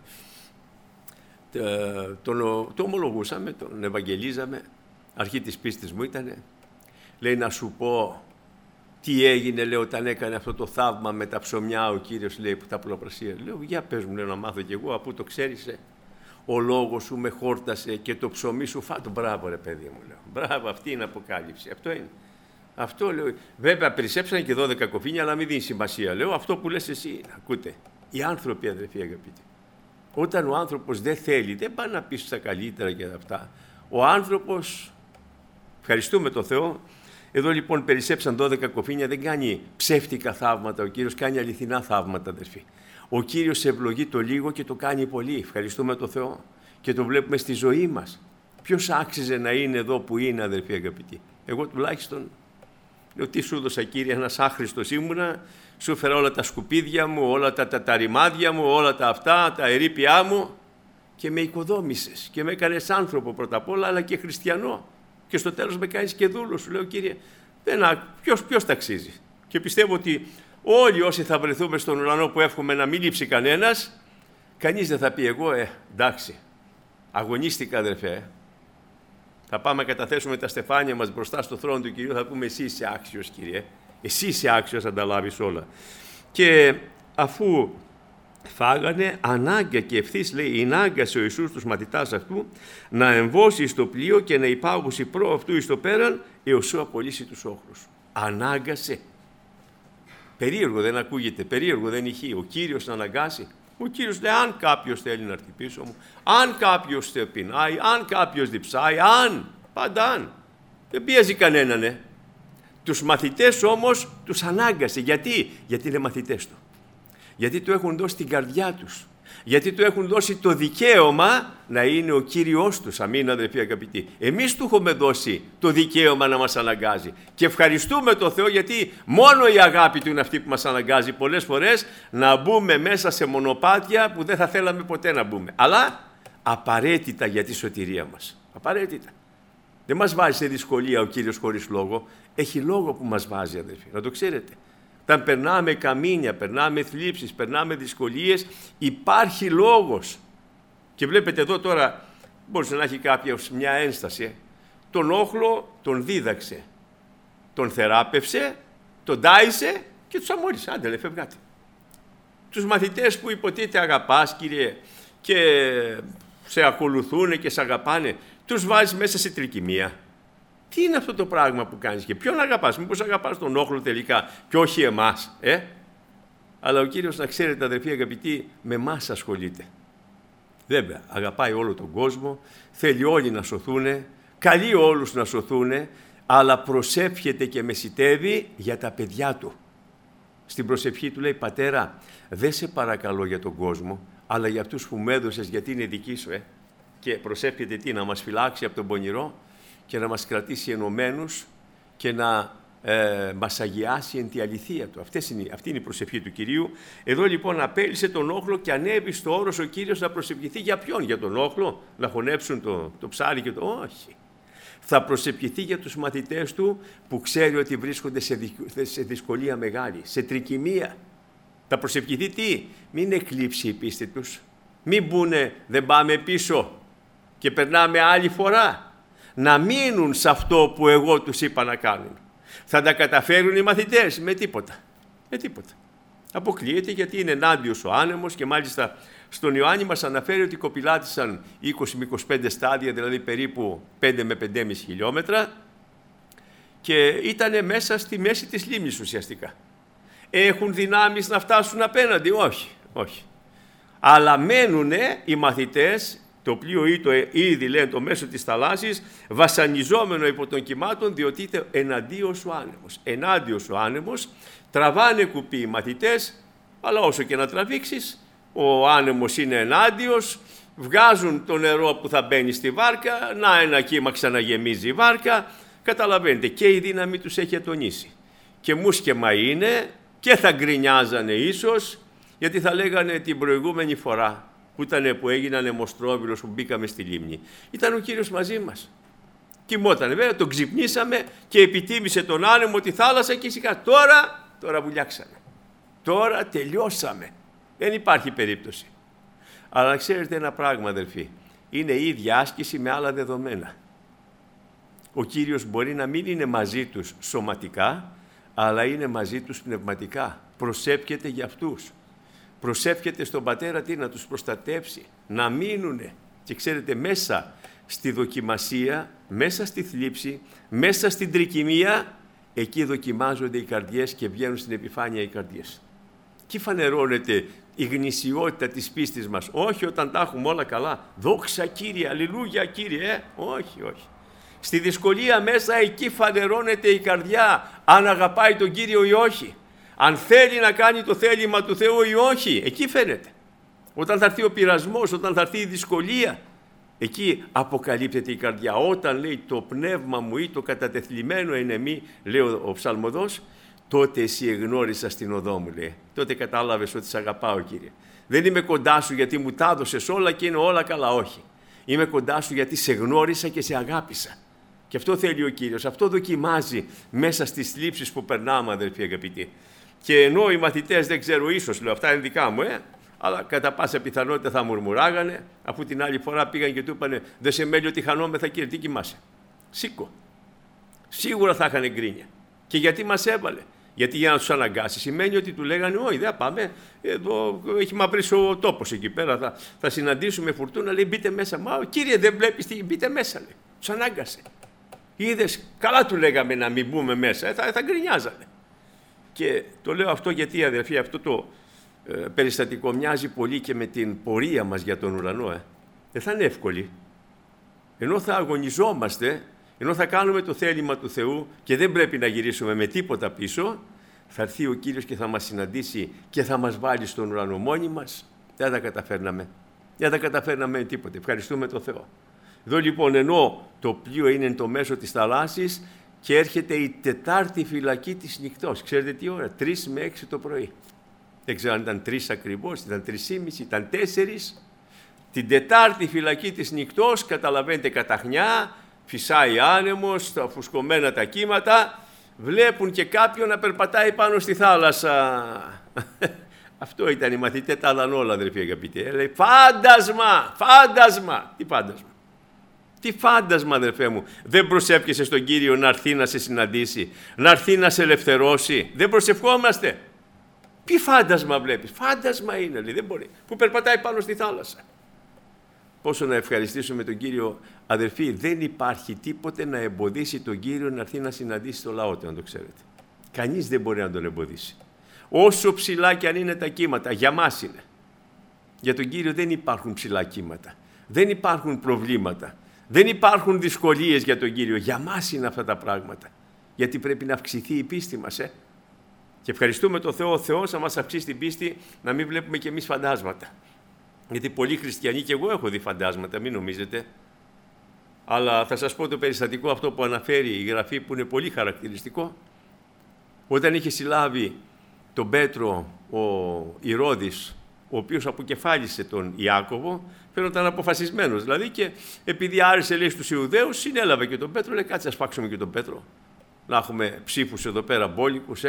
το ομολογούσαμε, τον ευαγγελίζαμε, αρχή της πίστης μου ήτανε, λέει, να σου πω τι έγινε, λέει, όταν έκανε αυτό το θαύμα με τα ψωμιά ο Κύριος, λέει, που τα πολλαπλασία. Λέω, για πες μου, λέω, να μάθω κι εγώ, αφού το ξέρεις, ο λόγος σου με χόρτασε και το ψωμί σου φάτο. Μπράβο, ρε παιδί μου, λέω. Μπράβο, αυτή είναι αποκάλυψη. Αυτό είναι. Αυτό λέω. Βέβαια, περισσέψανε και 12 κοφίνια, αλλά μην δίνει σημασία. Λέω, αυτό που λες εσύ. Ακούτε, οι άνθρωποι, αδερφοί αγαπητοί, όταν ο άνθρωπος δεν θέλει, δεν πάει να πει στα καλύτερα και αυτά. Ο άνθρωπος, ευχαριστούμε τον Θεό. Εδώ λοιπόν περισσέψαν 12 κοφίνια, δεν κάνει ψεύτικα θαύματα. Ο Κύριος κάνει αληθινά θαύματα, αδερφοί. Ο Κύριος ευλογεί το λίγο και το κάνει πολύ. Ευχαριστούμε τον Θεό. Και το βλέπουμε στη ζωή μας. Ποιος άξιζε να είναι εδώ που είναι, αδερφοί αγαπητοί? Εγώ τουλάχιστον λέω, τι σου έδωσα, Κύριε? Ένας άχρηστος ήμουνα, σου έφερα όλα τα σκουπίδια μου, όλα τα ρημάδια μου, όλα τα αυτά, τα ερείπια μου, και με οικοδόμησες και με έκανες άνθρωπο πρώτα απ' όλα, αλλά και χριστιανό. Και στο τέλος με κάνεις και δούλο. Σου λέω, Κύριε, ποιος ταξίζει? Και πιστεύω ότι όλοι όσοι θα βρεθούμε στον ουρανό, που εύχομαι να μην λείψει κανένας, κανείς δεν θα πει εγώ, εντάξει, αγωνίστηκα, αδερφέ. Θα πάμε να καταθέσουμε τα στεφάνια μας μπροστά στο θρόνο του Κυρίου, θα πούμε, εσύ είσαι άξιος, Κύριε. Εσύ είσαι άξιος να τα λάβεις όλα. Και αφού φάγανε, ανάγκια και ευθύς, λέει, ενάγκασε ο Ιησούς τους μαθητάς αυτού να εμβώσει στο πλοίο και να υπάγουσει προ αυτού εις το πέραν, έως σου απολύσει τους όχλους. Ανάγκασε. Περίεργο δεν ακούγεται, περίεργο δεν ηχεί. Ο Κύριος να αναγκάσει. Ο Κύριος λέει, αν κάποιος θέλει να έρθει πίσω μου, αν κάποιος πεινάει, αν κάποιος διψάει, πάντα αν. Δεν πιέζει κανέναν. Τους μαθητές όμως τους ανάγκασε. Γιατί είναι μαθητές του. Γιατί του έχουν δώσει την καρδιά τους. Γιατί του έχουν δώσει το δικαίωμα να είναι ο Κύριος τους. Αμήν, αδελφοί αγαπητοί. Εμείς του έχουμε δώσει το δικαίωμα να μας αναγκάζει. Και ευχαριστούμε τον Θεό, γιατί μόνο η αγάπη του είναι αυτή που μας αναγκάζει πολλές φορές να μπούμε μέσα σε μονοπάτια που δεν θα θέλαμε ποτέ να μπούμε. Αλλά απαραίτητα για τη σωτηρία μας. Απαραίτητα. Δεν μας βάζει σε δυσκολία ο Κύριος χωρίς λόγο. Έχει λόγο που μας βάζει, αδελφοί. Να το ξέρετε. Όταν περνάμε καμίνια, περνάμε θλίψεις, περνάμε δυσκολίες, υπάρχει λόγος. Και βλέπετε εδώ τώρα, μπορούσε να έχει κάποιος μια ένσταση. Τον όχλο τον δίδαξε, τον θεράπευσε, τον τάισε και τους αμόρισε. Άντε, φευγάτε. Τους μαθητές που υποτίθεται αγαπάς, Κύριε, και σε ακολουθούν και σε αγαπάνε, τους βάζεις μέσα σε τρικυμία. Τι είναι αυτό το πράγμα που κάνεις και ποιον αγαπάς? Μήπως αγαπάς τον όχλο τελικά και όχι εμάς, Αλλά ο Κύριος, να ξέρετε, αδερφοί αγαπητοί, με εμάς ασχολείται. Βέβαια, αγαπάει όλο τον κόσμο, θέλει όλοι να σωθούν, καλεί όλους να σωθούν, αλλά προσεύχεται και μεσιτεύει για τα παιδιά του. Στην προσευχή του λέει: Πατέρα, δεν σε παρακαλώ για τον κόσμο, αλλά για αυτούς που μου έδωσες, γιατί είναι δικοί σου, Και προσεύχεται τι? Να μας φυλάξει από τον πονηρό και να μας κρατήσει ενωμένους και να μας αγιάσει εν τη αληθεία του. Αυτή είναι η προσευχή του Κυρίου. Εδώ λοιπόν απέλυσε τον όχλο και ανέβη στο όρος ο Κύριος να προσευχηθεί για ποιον? Για τον όχλο? Να χωνέψουν το ψάρι και το... Όχι. Θα προσευχηθεί για τους μαθητές του που ξέρει ότι βρίσκονται σε δυσκολία μεγάλη, σε τρικυμία. Θα προσευχηθεί τι? Μην εκλείψει η πίστη τους. Μην μπουνε, δεν πάμε πίσω και περνάμε άλλη φορά. Να μείνουν σε αυτό που εγώ τους είπα να κάνουν. Θα τα καταφέρουν οι μαθητές? Με τίποτα. Με τίποτα. Αποκλείεται, γιατί είναι ενάντιος ο άνεμος και μάλιστα στον Ιωάννη μας αναφέρει ότι κοπηλάτησαν 20 με 25 στάδια, δηλαδή περίπου 5 με 5,5 χιλιόμετρα και ήταν μέσα στη μέση της λίμνης ουσιαστικά. Έχουν δυνάμεις να φτάσουν απέναντι? Όχι, όχι. Αλλά μένουνε οι μαθητές, το πλοίο ήδη λένε το μέσο της θαλάσσης, βασανιζόμενο υπό των κυμάτων, διότι ήταν εναντίος ο άνεμος. Ενάντιος ο άνεμος, τραβάνε κουπί οι μαθητές, αλλά όσο και να τραβήξεις, ο άνεμος είναι ενάντιος, βγάζουν το νερό που θα μπαίνει στη βάρκα, να ένα κύμα ξαναγεμίζει η βάρκα, καταλαβαίνετε, και η δύναμη τους έχει ατονίσει. Και μουσκεμα είναι και θα γκρινιάζανε ίσως, γιατί θα λέγανε την προηγούμενη φορά που έγιναν αιμοστρόβιλος, που μπήκαμε στη λίμνη, ήταν ο Κύριος μαζί μας. Κοιμότανε βέβαια, τον ξυπνήσαμε και επιτίμησε τον άνεμο, τη θάλασσα και ησυχά. Τώρα βουλιάξαμε. Τώρα τελειώσαμε. Δεν υπάρχει περίπτωση. Αλλά να ξέρετε ένα πράγμα, αδελφοί, είναι η ίδια άσκηση με άλλα δεδομένα. Ο Κύριος μπορεί να μην είναι μαζί τους σωματικά, αλλά είναι μαζί τους πνευματικά. Προσεύχεται για αυτούς. Προσεύχεται στον Πατέρα τι? Να τους προστατεύσει, να μείνουνε. Και ξέρετε, μέσα στη δοκιμασία, μέσα στη θλίψη, μέσα στην τρικυμία, εκεί δοκιμάζονται οι καρδιές και βγαίνουν στην επιφάνεια οι καρδιές. Εκεί φανερώνεται η γνησιότητα της πίστης μας. Όχι όταν τα έχουμε όλα καλά. Δόξα Κύριε, αλληλούια Κύριε. Όχι, όχι. Στη δυσκολία μέσα εκεί φανερώνεται η καρδιά, αν αγαπάει τον Κύριο ή όχι. Αν θέλει να κάνει το θέλημα του Θεού ή όχι, εκεί φαίνεται. Όταν θα έρθει ο πειρασμός, όταν θα έρθει η δυσκολία, εκεί αποκαλύπτεται η καρδιά. Όταν λέει το πνεύμα μου ή το κατατεθλιμμένο εν εμή, λέει ο ψαλμοδός, τότε εσύ εγνώρισα στην οδό μου, λέει. Τότε κατάλαβες ότι σε αγαπάω, Κύριε. Δεν είμαι κοντά σου γιατί μου τα έδωσες όλα και είναι όλα καλά, όχι. Είμαι κοντά σου γιατί σε γνώρισα και σε αγάπησα. Και αυτό θέλει ο Κύριος, αυτό δοκιμάζει μέσα στις θλίψεις που περνάμε, αδελφοί αγαπητοί. Και ενώ οι μαθητές, δεν ξέρω, ίσως λέω, αυτά είναι δικά μου, αλλά κατά πάσα πιθανότητα θα μουρμουράγανε, αφού την άλλη φορά πήγαν και του είπανε, δεν σε μέλει ότι χανόμεθα, Κύριε, τι κοιμάσαι? Σήκω. Σίγουρα θα είχαν γκρίνια. Και γιατί μας έβαλε? Γιατί για να τους αναγκάσει σημαίνει ότι του λέγανε, όχι, δεν πάμε, εδώ έχει μαυρίσει ο τόπος εκεί πέρα, θα συναντήσουμε φουρτούνα, λέει, μπείτε μέσα. Μα Κύριε, δεν βλέπεις τι, μπείτε μέσα, λέει. Τους ανάγκασε. Είδες, καλά του λέγαμε να μην μπούμε μέσα, θα γκρινιάζανε. Και το λέω αυτό γιατί, αδελφοί, αυτό το περιστατικό μοιάζει πολύ και με την πορεία μας για τον ουρανό. Δεν θα είναι εύκολη. Ενώ θα αγωνιζόμαστε, ενώ θα κάνουμε το θέλημα του Θεού και δεν πρέπει να γυρίσουμε με τίποτα πίσω, θα έρθει ο Κύριος και θα μας συναντήσει και θα μας βάλει στον ουρανό μόνοι μας. Δεν τα καταφέρναμε. Δεν τα καταφέρναμε τίποτε. Ευχαριστούμε τον Θεό. Εδώ λοιπόν, ενώ το πλοίο είναι το μέσο της θαλάσσης και έρχεται η τετάρτη φυλακή της νυχτός. Ξέρετε τι ώρα? 3 με 6 το πρωί. Δεν ξέρω αν ήταν 3 ακριβώς, ήταν 3,5, ήταν 4. Την τετάρτη φυλακή της νυχτός, καταλαβαίνετε, καταχνιά, φυσάει άνεμος, τα φουσκωμένα τα κύματα, βλέπουν και κάποιον να περπατάει πάνω στη θάλασσα. Αυτό ήταν οι μαθητές, τα άλλαν όλα, αδερφοί αγαπητοί. Λέει, φάντασμα, φάντασμα. Τι φάντασμα? Τι φάντασμα, αδερφέ μου? Δεν προσεύχεσαι στον Κύριο να έρθει να σε συναντήσει, να έρθει να σε ελευθερώσει? Δεν προσευχόμαστε? Τι φάντασμα βλέπεις? Φάντασμα είναι, λέει, δεν μπορεί. Που περπατάει πάνω στη θάλασσα. Πόσο να ευχαριστήσουμε τον Κύριο, αδερφοί, δεν υπάρχει τίποτε να εμποδίσει τον Κύριο να έρθει να συναντήσει το λαό του, αν το ξέρετε. Κανείς δεν μπορεί να τον εμποδίσει. Όσο ψηλά και αν είναι τα κύματα, για μας είναι. Για τον Κύριο δεν υπάρχουν ψηλά κύματα. Δεν υπάρχουν προβλήματα. Δεν υπάρχουν δυσκολίες για τον Κύριο. Για μας είναι αυτά τα πράγματα. Γιατί πρέπει να αυξηθεί η πίστη μας. Και ευχαριστούμε τον Θεό. Ο Θεός να μας αυξήσει την πίστη, να μην βλέπουμε κι εμείς φαντάσματα. Γιατί πολλοί χριστιανοί, και εγώ έχω δει φαντάσματα, μην νομίζετε. Αλλά θα σας πω το περιστατικό αυτό που αναφέρει η Γραφή, που είναι πολύ χαρακτηριστικό. Όταν είχε συλλάβει τον Πέτρο ο Ηρώδης, ο οποίος αποκεφάλισε τον Ιάκωβο, φαίνονταν αποφασισμένος δηλαδή, και επειδή άρεσε, λέει, στους Ιουδαίους, συνέλαβε και τον Πέτρο, λέει, κάτσε να σπάξουμε και τον Πέτρο. Να έχουμε ψήφους εδώ πέρα μπόλικους,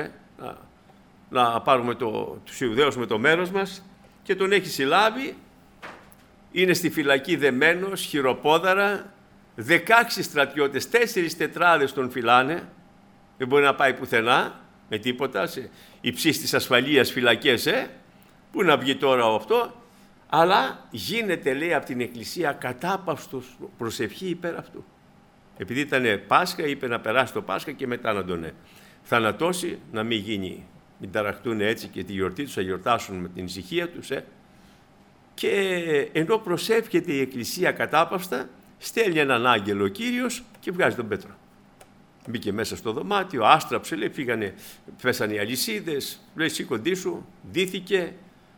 να πάρουμε τους Ιουδαίους με το μέρος μας, και τον έχει συλλάβει. Είναι στη φυλακή δεμένος, χειροπόδαρα, 16 στρατιώτες, 4 τετράδες τον φυλάνε, δεν μπορεί να πάει πουθενά με τίποτα, σε υψίστης ασφαλείας φυλακές, πού να βγει τώρα αυτό, αλλά γίνεται, λέει, από την Εκκλησία κατάπαυστος προσευχή υπέρ αυτού. Επειδή ήταν Πάσχα, είπε να περάσει το Πάσχα και μετά να τον θανατώσει, να μην γίνει, μην ταραχτούν έτσι και τη γιορτή τους, θα γιορτάσουν με την ησυχία τους. Και ενώ προσεύχεται η Εκκλησία κατάπαυστα, στέλνει έναν άγγελο ο Κύριος και βγάζει τον Πέτρο. Μπήκε μέσα στο δωμάτιο, άστραψε, λέει, πέσανε οι αλυσίδες, λέει, σήκοντή σου, ντύθηκε,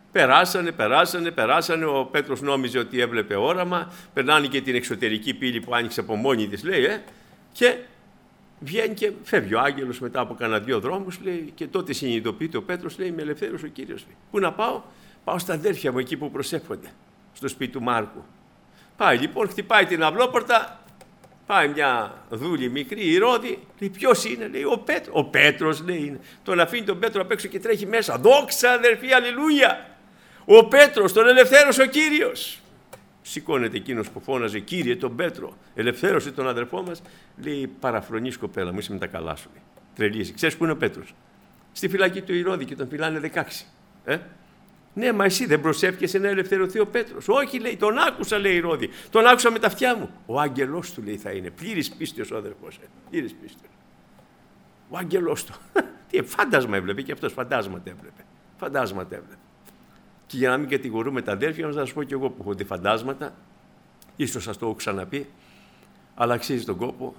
περάσανε, ο Πέτρος νόμιζε ότι έβλεπε όραμα, περνάνε και την εξωτερική πύλη που άνοιξε από μόνη της, λέει, και βγαίνει και φεύγει ο άγγελος μετά από κανένα 2 δρόμους, λέει, και τότε συνειδητοποιείται ο Πέτρος, λέει, με ελευθέρωσε ο Κύριος. Λέει. Πού να πάω? Πάω στα αδέρφια μου εκεί που προσεύχονται, στο σπίτι του Μάρκου. Πάει λοιπόν, χτυπάει την αυλόπορτα, πάει μια δούλη μικρή, Ηρώδη, λέει, ποιος είναι? Λέει, ο Πέτρος. Ο Πέτρος, λέει, είναι. Τον αφήνει τον Πέτρο απ' έξω και τρέχει μέσα. Δόξα, αδερφοί, αλληλούια! Ο Πέτρος, τον ελευθέρωσε ο Κύριος. Σηκώνεται εκείνος που φώναζε, Κύριε, τον Πέτρο, ελευθέρωσε τον αδερφό μας. Λέει, παραφρονείς, κοπέλα μου, είσαι με τα καλά σου. Τρελίζει. Ξέρεις πού είναι ο Πέτρος? Στη φυλακή του Ηρώδη και τον φυλάνε 16. Ναι, μα εσύ δεν προσεύχεσαι να ελευθερωθεί ο Πέτρος? Όχι, λέει, τον άκουσα, λέει, Ηρώδη. Τον άκουσα με τα αυτιά μου. Ο άγγελός του, λέει, θα είναι. Πλήρης πίστεως ο αδερφός. Πλήρης πίστεως. Ο άγγελός του. Τι φάντασμα έβλεπε, και αυτός φαντάσματα έβλεπε. Φαντάσματα έβλεπε. Και για να μην κατηγορούμε τα αδέρφια μας, να σας πω και εγώ που έχω δει φαντάσματα, ίσως σας το έχω ξαναπεί, αλλά αξίζει τον κόπο.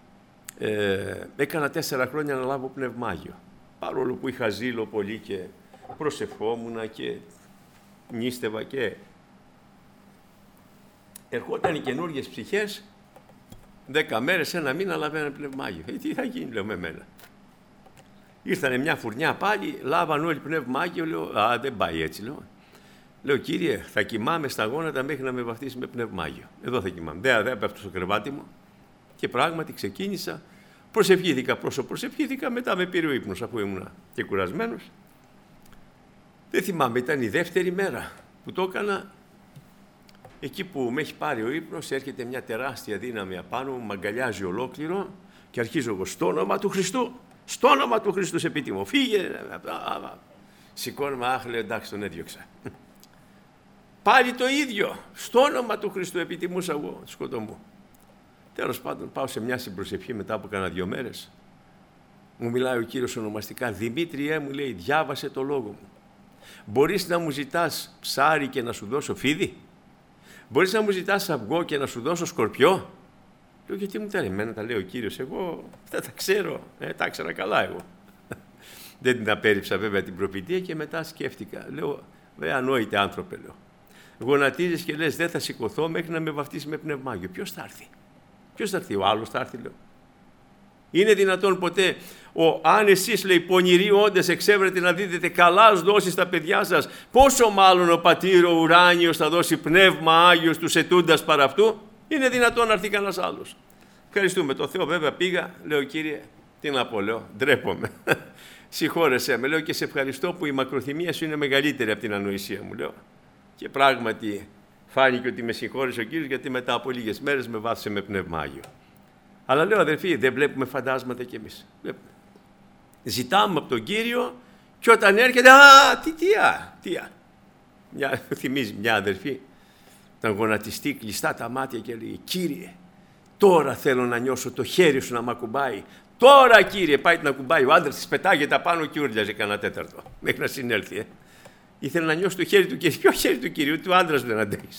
Έκανα 4 χρόνια να λάβω πνευμάγιο. Παρόλο που είχα ζήλο πολύ και προσευχόμουνα και νίστευα, και ερχόταν οι καινούργιες ψυχές, 10 μέρες, 1 μήνα λάβαιναν πνευμάγιο. Τι θα γίνει, λέω, με μένα? Ήρθανε μια φουρνιά πάλι, λάβαν όλοι πνευμάγιο, λέω, δεν πάει έτσι, λέω. Λέω, Κύριε, θα κοιμάμαι στα γόνατα μέχρι να με βαφτίσει με πνευμάγιο. Εδώ θα κοιμάμαι. Δεν πέφτω στο κρεβάτι μου. Και πράγματι ξεκίνησα, προσευχήθηκα, μετά με πήρε ο ύπνος, αφού ήμουν και κουρασμένος. Δεν θυμάμαι, ήταν η δεύτερη μέρα που το έκανα. Εκεί που με έχει πάρει ο ύπνος, έρχεται μια τεράστια δύναμη απάνω μου, μ' αγκαλιάζει ολόκληρο και αρχίζω εγώ, στο όνομα του Χριστού, στο όνομα του Χριστού σε επίτιμο, φύγε. Σηκώνομαι, λέω, εντάξει, τον έδιωξα. Πάλι το ίδιο, στο όνομα του Χριστού επιτιμούσα εγώ, σκοτωμού. Τέλος πάντων, πάω σε μια συμπροσευχή μετά από κάνα 2 μέρες. Μου μιλάει ο Κύριος ονομαστικά, Δημήτριέ, μου λέει, διάβασε το λόγο μου. Μπορείς να μου ζητάς ψάρι και να σου δώσω φίδι? Μπορείς να μου ζητάς αυγό και να σου δώσω σκορπιό? Λέω, γιατί μου τα λέει εμένα, τα λέει ο Κύριος, εγώ αυτά τα ξέρω, τα ήξερα καλά εγώ. Δεν την απέρριψα βέβαια την προφητεία και μετά σκέφτηκα. Λέω, ανόητε άνθρωπε, λέω. γονατίζεις και λες δεν θα σηκωθώ μέχρι να με βαφτίσει με πνευμάγιο. Ποιος θα έρθει? Ποιος θα έρθει? Ο άλλος θα έρθει, λέω. Είναι δυνατόν ποτέ, αν εσείς, λέει, πονηροί όντες εξέβρετε να δίδετε καλάς δόσεις στα παιδιά σας, πόσο μάλλον ο Πατήρ ο ουράνιος θα δώσει πνεύμα Άγιο στους ετούντας παρά αυτού? Είναι δυνατόν να έρθει κανένας άλλος? Ευχαριστούμε τον Θεό. Βέβαια πήγα, λέω, Κύριε, τι να πω, λέω, ντρέπομαι. Συγχώρεσέ με, λέω, και σε ευχαριστώ που η μακροθυμία σου είναι μεγαλύτερη από την ανοησία μου, λέω. Και πράγματι φάνηκε ότι με συγχώρεσε ο Κύριος, γιατί μετά από λίγες μέρες με βάφησε με πνεύμα Άγιο. Αλλά λέω, αδερφοί, δεν βλέπουμε φαντάσματα κι εμείς? Βλέπουμε. Ζητάμε από τον Κύριο και όταν έρχεται, τία. Θυμίζει μια αδερφή, ήταν γονατιστή, κλειστά τα μάτια και λέει, Κύριε, τώρα θέλω να νιώσω το χέρι σου να μ' ακουμπάει. Τώρα, Κύριε, πάει να ακουμπάει. Ο άντρας της πετάγεται απάνω και ούρλιαζε κανένα τέταρτο μέχρι να συνέλθει. Ήθελε να νιώσει το χέρι του Κυρίου. Ποιο χέρι του Κυρίου? Του άντρας δεν αντέχεις.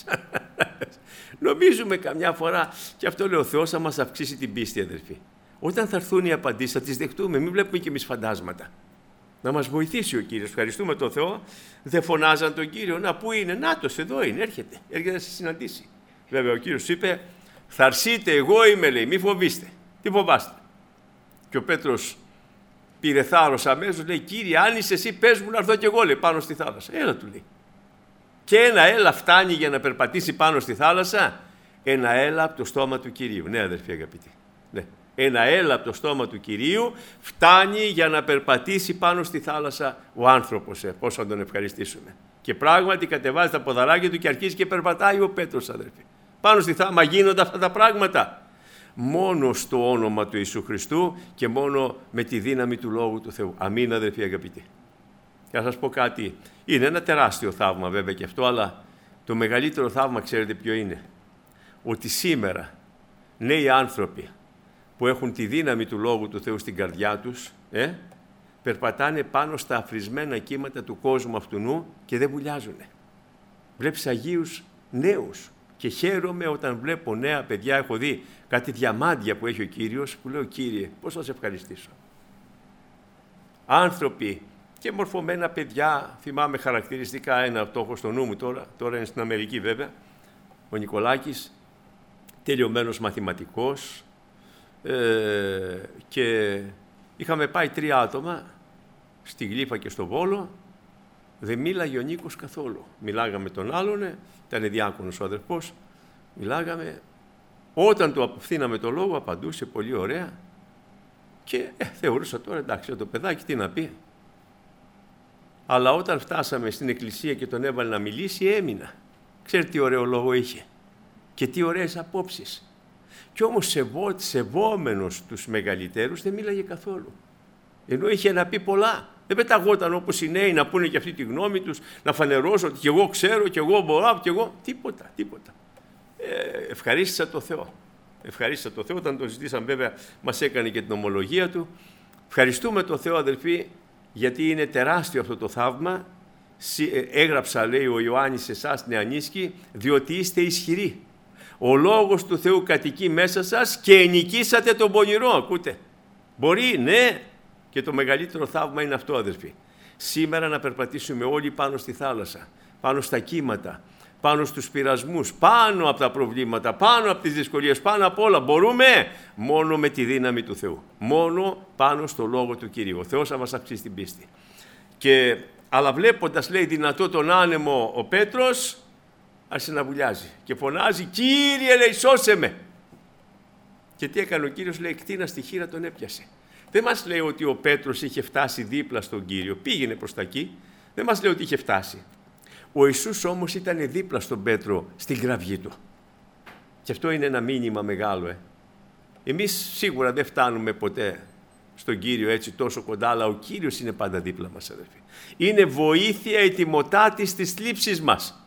Νομίζουμε καμιά φορά, και αυτό λέει ο Θεός, θα μας αυξήσει την πίστη, αδερφοί. Όταν θα έρθουν οι απαντήσεις, θα τις δεχτούμε. Μην βλέπουμε κι εμείς φαντάσματα. Να μας βοηθήσει ο Κύριος. Ευχαριστούμε τον Θεό. Δεν φωνάζαν τον Κύριο. Να, πού είναι? Νάτος, εδώ είναι, έρχεται να σε συναντήσει. Βέβαια, ο Κύριος είπε, θα αρσείτε, εγώ είμαι, λέει, μη φοβήστε. Τι φοβάστε? Και ο Πέτρος πήρε θάρρος αμέσως, λέει, Κύριε, αν είσαι εσύ, πες μου να έρθω κι εγώ, λέει, πάνω στη θάλασσα. Έλα, του λέει. Και ένα έλα φτάνει για να περπατήσει πάνω στη θάλασσα? Ένα έλα από το στόμα του Κυρίου. Ναι, αδερφοί αγαπητοί. Ναι. Ένα έλα από το στόμα του Κυρίου φτάνει για να περπατήσει πάνω στη θάλασσα ο άνθρωπος. Πώς θα τον ευχαριστήσουμε? Και πράγματι κατεβάζει τα ποδαράκια του και αρχίζει και περπατάει ο Πέτρος, αδερφοί. Πάνω στη θάλασσα. Μα γίνονται αυτά τα πράγματα μόνο στο όνομα του Ιησού Χριστού και μόνο με τη δύναμη του Λόγου του Θεού. Αμήν, αδερφοί αγαπητοί. Και να σας πω κάτι. Είναι ένα τεράστιο θαύμα βέβαια και αυτό, αλλά το μεγαλύτερο θαύμα ξέρετε ποιο είναι? Ότι σήμερα νέοι άνθρωποι που έχουν τη δύναμη του Λόγου του Θεού στην καρδιά τους, περπατάνε πάνω στα αφρισμένα κύματα του κόσμου αυτού και δεν βουλιάζουν. Βλέπεις Αγίους νέους και χαίρομαι όταν βλέπω νέα παιδιά. Έχω δει κάτι διαμάντια που έχει ο Κύριος που λέω, Κύριε, πώς θα σε ευχαριστήσω. Άνθρωποι και μορφωμένα παιδιά, θυμάμαι χαρακτηριστικά ένα, το έχω στο νου μου τώρα είναι στην Αμερική βέβαια, ο Νικολάκης, τελειωμένος μαθηματικός, και είχαμε πάει 3 άτομα στη Γλύφα και στο Βόλο, δεν μίλαγε ο Νίκος καθόλου. Μιλάγαμε τον άλλον, ήταν διάκονος ο αδερφός, μιλάγαμε, όταν του απευθύναμε το λόγο απαντούσε πολύ ωραία και θεωρούσα τώρα εντάξει το παιδάκι τι να πει. Αλλά όταν φτάσαμε στην εκκλησία και τον έβαλε να μιλήσει, έμεινα. Ξέρετε τι ωραίο λόγο είχε και τι ωραίες απόψεις. Κι όμως σεβόμενος τους μεγαλύτερους δεν μίλαγε καθόλου. Ενώ είχε να πει πολλά. Δεν πεταγόταν όπως οι νέοι να πούνε και αυτή τη γνώμη τους, να φανερώσω ότι κι εγώ ξέρω, κι εγώ μπορώ, κι εγώ. Τίποτα. Ευχαρίστησα το Θεό. Ευχαρίστησα το Θεό. Όταν το ζητήσαμε βέβαια μας έκανε και την ομολογία του. Ευχαριστούμε το Θεό αδελφοί, γιατί είναι τεράστιο αυτό το θαύμα. Έγραψα, λέει ο Ιωάννης, εσάς νεανίσκοι, διότι είστε ισχυροί. Ο Λόγος του Θεού κατοικεί μέσα σας και ενικήσατε τον πονηρό. Ακούτε. Μπορεί, ναι. Και το μεγαλύτερο θαύμα είναι αυτό, αδελφοί. Σήμερα να περπατήσουμε όλοι πάνω στη θάλασσα, πάνω στα κύματα, πάνω στους πειρασμούς, πάνω από τα προβλήματα, πάνω από τις δυσκολίες, πάνω από όλα. Μπορούμε μόνο με τη δύναμη του Θεού. Μόνο πάνω στο Λόγο του Κυρίου. Ο Θεός θα μας αυξήσει την πίστη. Αλλά βλέποντας, λέει, δυνατό τον άνεμο ο Πέτρος, άρχισε να βουλιάζει και φωνάζει, Κύριε, λέει, σώσε με. Και τι έκανε ο Κύριος? Λέει, κτήνα στη χείρα τον έπιασε. Δεν μας λέει ότι ο Πέτρος είχε φτάσει δίπλα στον Κύριο. Πήγαινε προς τα εκεί. Δεν μας λέει ότι είχε φτάσει. Ο Ιησούς όμως ήταν δίπλα στον Πέτρο στην κραυγή του. Και αυτό είναι ένα μήνυμα μεγάλο. Εμείς σίγουρα δεν φτάνουμε ποτέ στον Κύριο έτσι τόσο κοντά, αλλά ο Κύριος είναι πάντα δίπλα μας, αδελφοί. Είναι βοήθεια ετοιμοτάτης στις θλίψεις μας.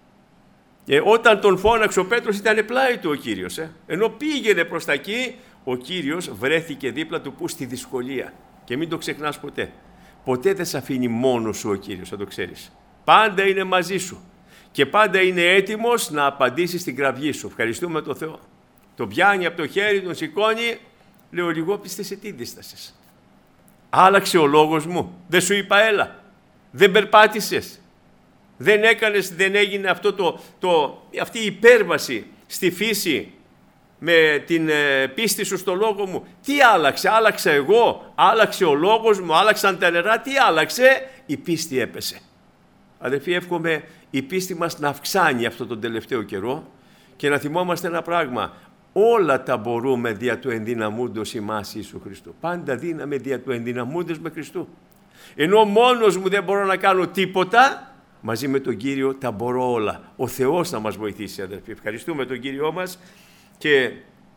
Όταν τον φώναξε ο Πέτρος ήταν πλάι του ο Κύριος. Ενώ πήγαινε προς τα εκεί, ο Κύριος βρέθηκε δίπλα του που στη δυσκολία. Και μην το ξεχνάς ποτέ. Ποτέ δεν σε αφήνει μόνος σου ο Κύριος, θα το ξέρεις. Πάντα είναι μαζί σου. Και πάντα είναι έτοιμος να απαντήσει στην κραυγή σου. Ευχαριστούμε τον Θεό. Τον πιάνει από το χέρι, τον σηκώνει. Λέω, λιγόπιστε σε τι δίστασες? Άλλαξε ο λόγος μου. Δεν σου είπα έλα? Δεν περπάτησες? Δεν έκανες, δεν έγινε αυτή η υπέρβαση στη φύση με την πίστη σου στο λόγο μου. Τι άλλαξε? Άλλαξα εγώ, άλλαξε ο λόγος μου, άλλαξαν τα νερά. Τι άλλαξε? Η πίστη έπεσε. Αδελφοί, εύχομαι η πίστη μας να αυξάνει αυτό τον τελευταίο καιρό και να θυμόμαστε ένα πράγμα. Όλα τα μπορούμε δια του ενδυναμούντος ημάς Ιησού Χριστού. Πάντα δύναμη δια του ενδυναμούντος με Χριστού. Ενώ μόνος μου δεν μπορώ να κάνω τίποτα, μαζί με τον Κύριο τα μπορώ όλα. Ο Θεός να μας βοηθήσει, αδελφοί. Ευχαριστούμε τον Κύριό μας. Και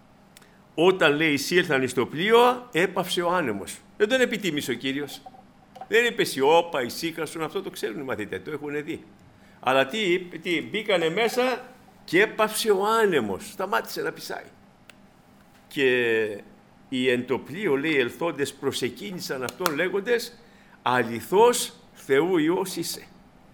όταν λέει εισήλθαν στο πλοίο, έπαυσε ο άνεμος. Δεν τον επιτίμησε ο Κύριος. Δεν είπε σιώπα, ησύχασον, αυτό το ξέρουν οι μαθητές, το έχουν δει. Αλλά τι μπήκανε μέσα και έπαυσε ο άνεμος. Σταμάτησε να πισάει. Και οι εν το πλοίο, λέει, ελθόντες προσεκίνησαν αυτόν λέγοντες, αληθώς Θεού Υιός είσαι.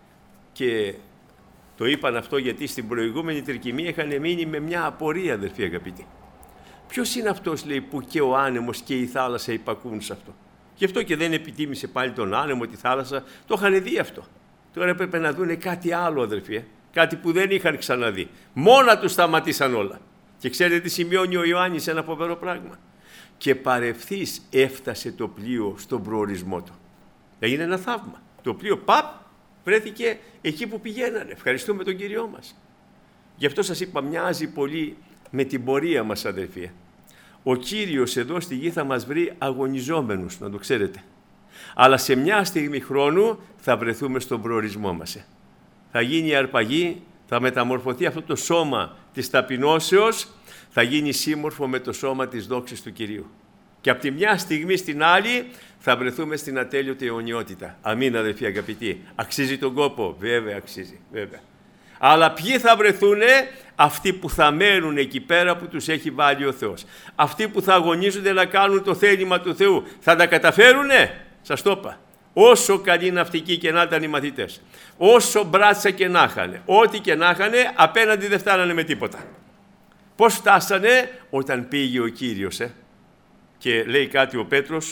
Και το είπαν αυτό γιατί στην προηγούμενη τρικυμία είχαν μείνει με μια απορία, αδελφοί αγαπητοί. Ποιος είναι αυτός, λέει, που και ο άνεμος και η θάλασσα υπακούν σε αυτό? Γι' αυτό και δεν επιτίμησε πάλι τον άνεμο, τη θάλασσα. Το είχαν δει αυτό. Τώρα έπρεπε να δουν κάτι άλλο, αδελφοί. Κάτι που δεν είχαν ξαναδεί. Μόνα τους σταματήσαν όλα. Και ξέρετε τι σημειώνει ο Ιωάννης, ένα φοβερό πράγμα. Και παρευθύς έφτασε το πλοίο στον προορισμό του. Έγινε ένα θαύμα. Το πλοίο βρέθηκε εκεί που πηγαίνανε. Ευχαριστούμε τον Κύριό μας. Γι' αυτό σας είπα, μοιάζει πολύ με την πορεία μας, αδελφοί. Ο Κύριος εδώ στη γη θα μας βρει αγωνιζόμενους, να το ξέρετε. Αλλά σε μια στιγμή χρόνου θα βρεθούμε στον προορισμό μας. Θα γίνει η αρπαγή, θα μεταμορφωθεί αυτό το σώμα της ταπεινώσεως, θα γίνει σύμμορφο με το σώμα της δόξης του Κυρίου. Και από τη μια στιγμή στην άλλη θα βρεθούμε στην ατέλειωτη αιωνιότητα. Αμήν, αδελφοί αγαπητοί. Αξίζει τον κόπο? Βέβαια αξίζει, βέβαια. Αλλά ποιοι θα βρεθούνε? Αυτοί που θα μένουν εκεί πέρα που τους έχει βάλει ο Θεός. Αυτοί που θα αγωνίζονται να κάνουν το θέλημα του Θεού. Θα τα καταφέρουνε? Σας το είπα. Όσο καλοί ναυτικοί και να ήταν οι μαθητές, όσο μπράτσα και να είχανε, ό,τι και να είχανε, απέναντι δεν φτάνανε με τίποτα. Πώς φτάσανε? Όταν πήγε ο Κύριος. Και λέει κάτι ο Πέτρος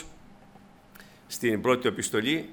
στην πρώτη επιστολή,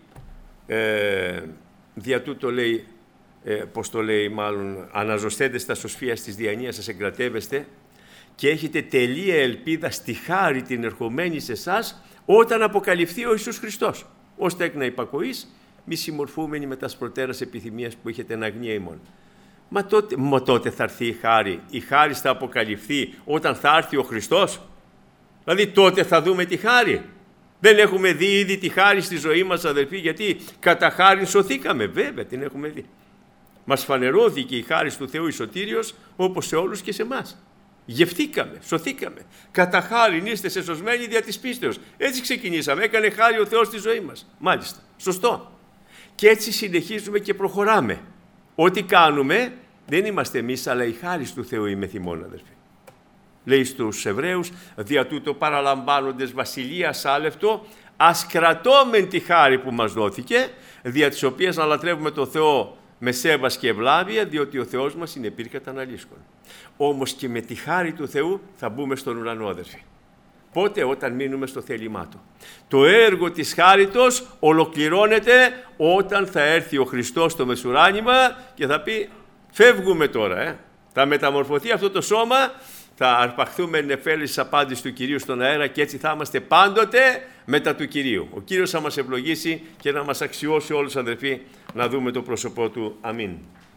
δια τούτο λέει, πώς το λέει μάλλον, αναζωστέντες τα σωσφίας της διανοίας σας εγκρατεύεστε και έχετε τελεία ελπίδα στη χάρη την ερχομένη σε εσάς όταν αποκαλυφθεί ο Ιησούς Χριστός. Ως τέκνα υπακοής, μη συμμορφούμενοι με τας προτέρας επιθυμίας που έχετε εν αγνία ημών. Μα τότε θα έρθει η χάρη θα αποκαλυφθεί όταν θα έρθει ο Χριστός. Δηλαδή τότε θα δούμε τη χάρη. Δεν έχουμε δει ήδη τη χάρη στη ζωή μας, αδελφοί, γιατί κατά χάρη σωθήκαμε? Βέβαια την έχουμε δει. Μας φανερώθηκε η χάρη του Θεού Ισοτήριος όπως σε όλους και σε εμάς. Γευτήκαμε, σωθήκαμε. Κατά χάριν είστε σωσμένοι δια της πίστεως. Έτσι ξεκινήσαμε, έκανε χάρη ο Θεός στη ζωή μας. Μάλιστα, σωστό. Και έτσι συνεχίζουμε και προχωράμε. Ό,τι κάνουμε δεν είμαστε εμείς, αλλά η χάρη του Θεού είμαι θυμών, αδελφοί. Λέει στους Εβραίους, δια τούτο παραλαμβάνοντες βασιλείας άλευτο, ας κρατώμεν τη χάρη που μας δόθηκε, δια της οποίας να λατρεύουμε τον Θεό με σέβας και ευλάβεια, διότι ο Θεός μας είναι πυρ καταναλύσκων. Όμως και με τη χάρη του Θεού θα μπούμε στον ουρανό, αδελφοί. Πότε? Όταν μείνουμε στο θέλημά Του. Το έργο της χάριτος ολοκληρώνεται όταν θα έρθει ο Χριστός στο μεσουράνημα και θα πει φεύγουμε τώρα. Θα μεταμορφωθεί αυτό το σώμα, θα αρπαχθούμε νεφέλες της απάντησης του Κυρίου στον αέρα και έτσι θα είμαστε πάντοτε μετά του Κυρίου. Ο Κύριος θα μας ευλογήσει και να μας αξιώσει όλους, αδελφοί, να δούμε το πρόσωπό Του. Αμήν.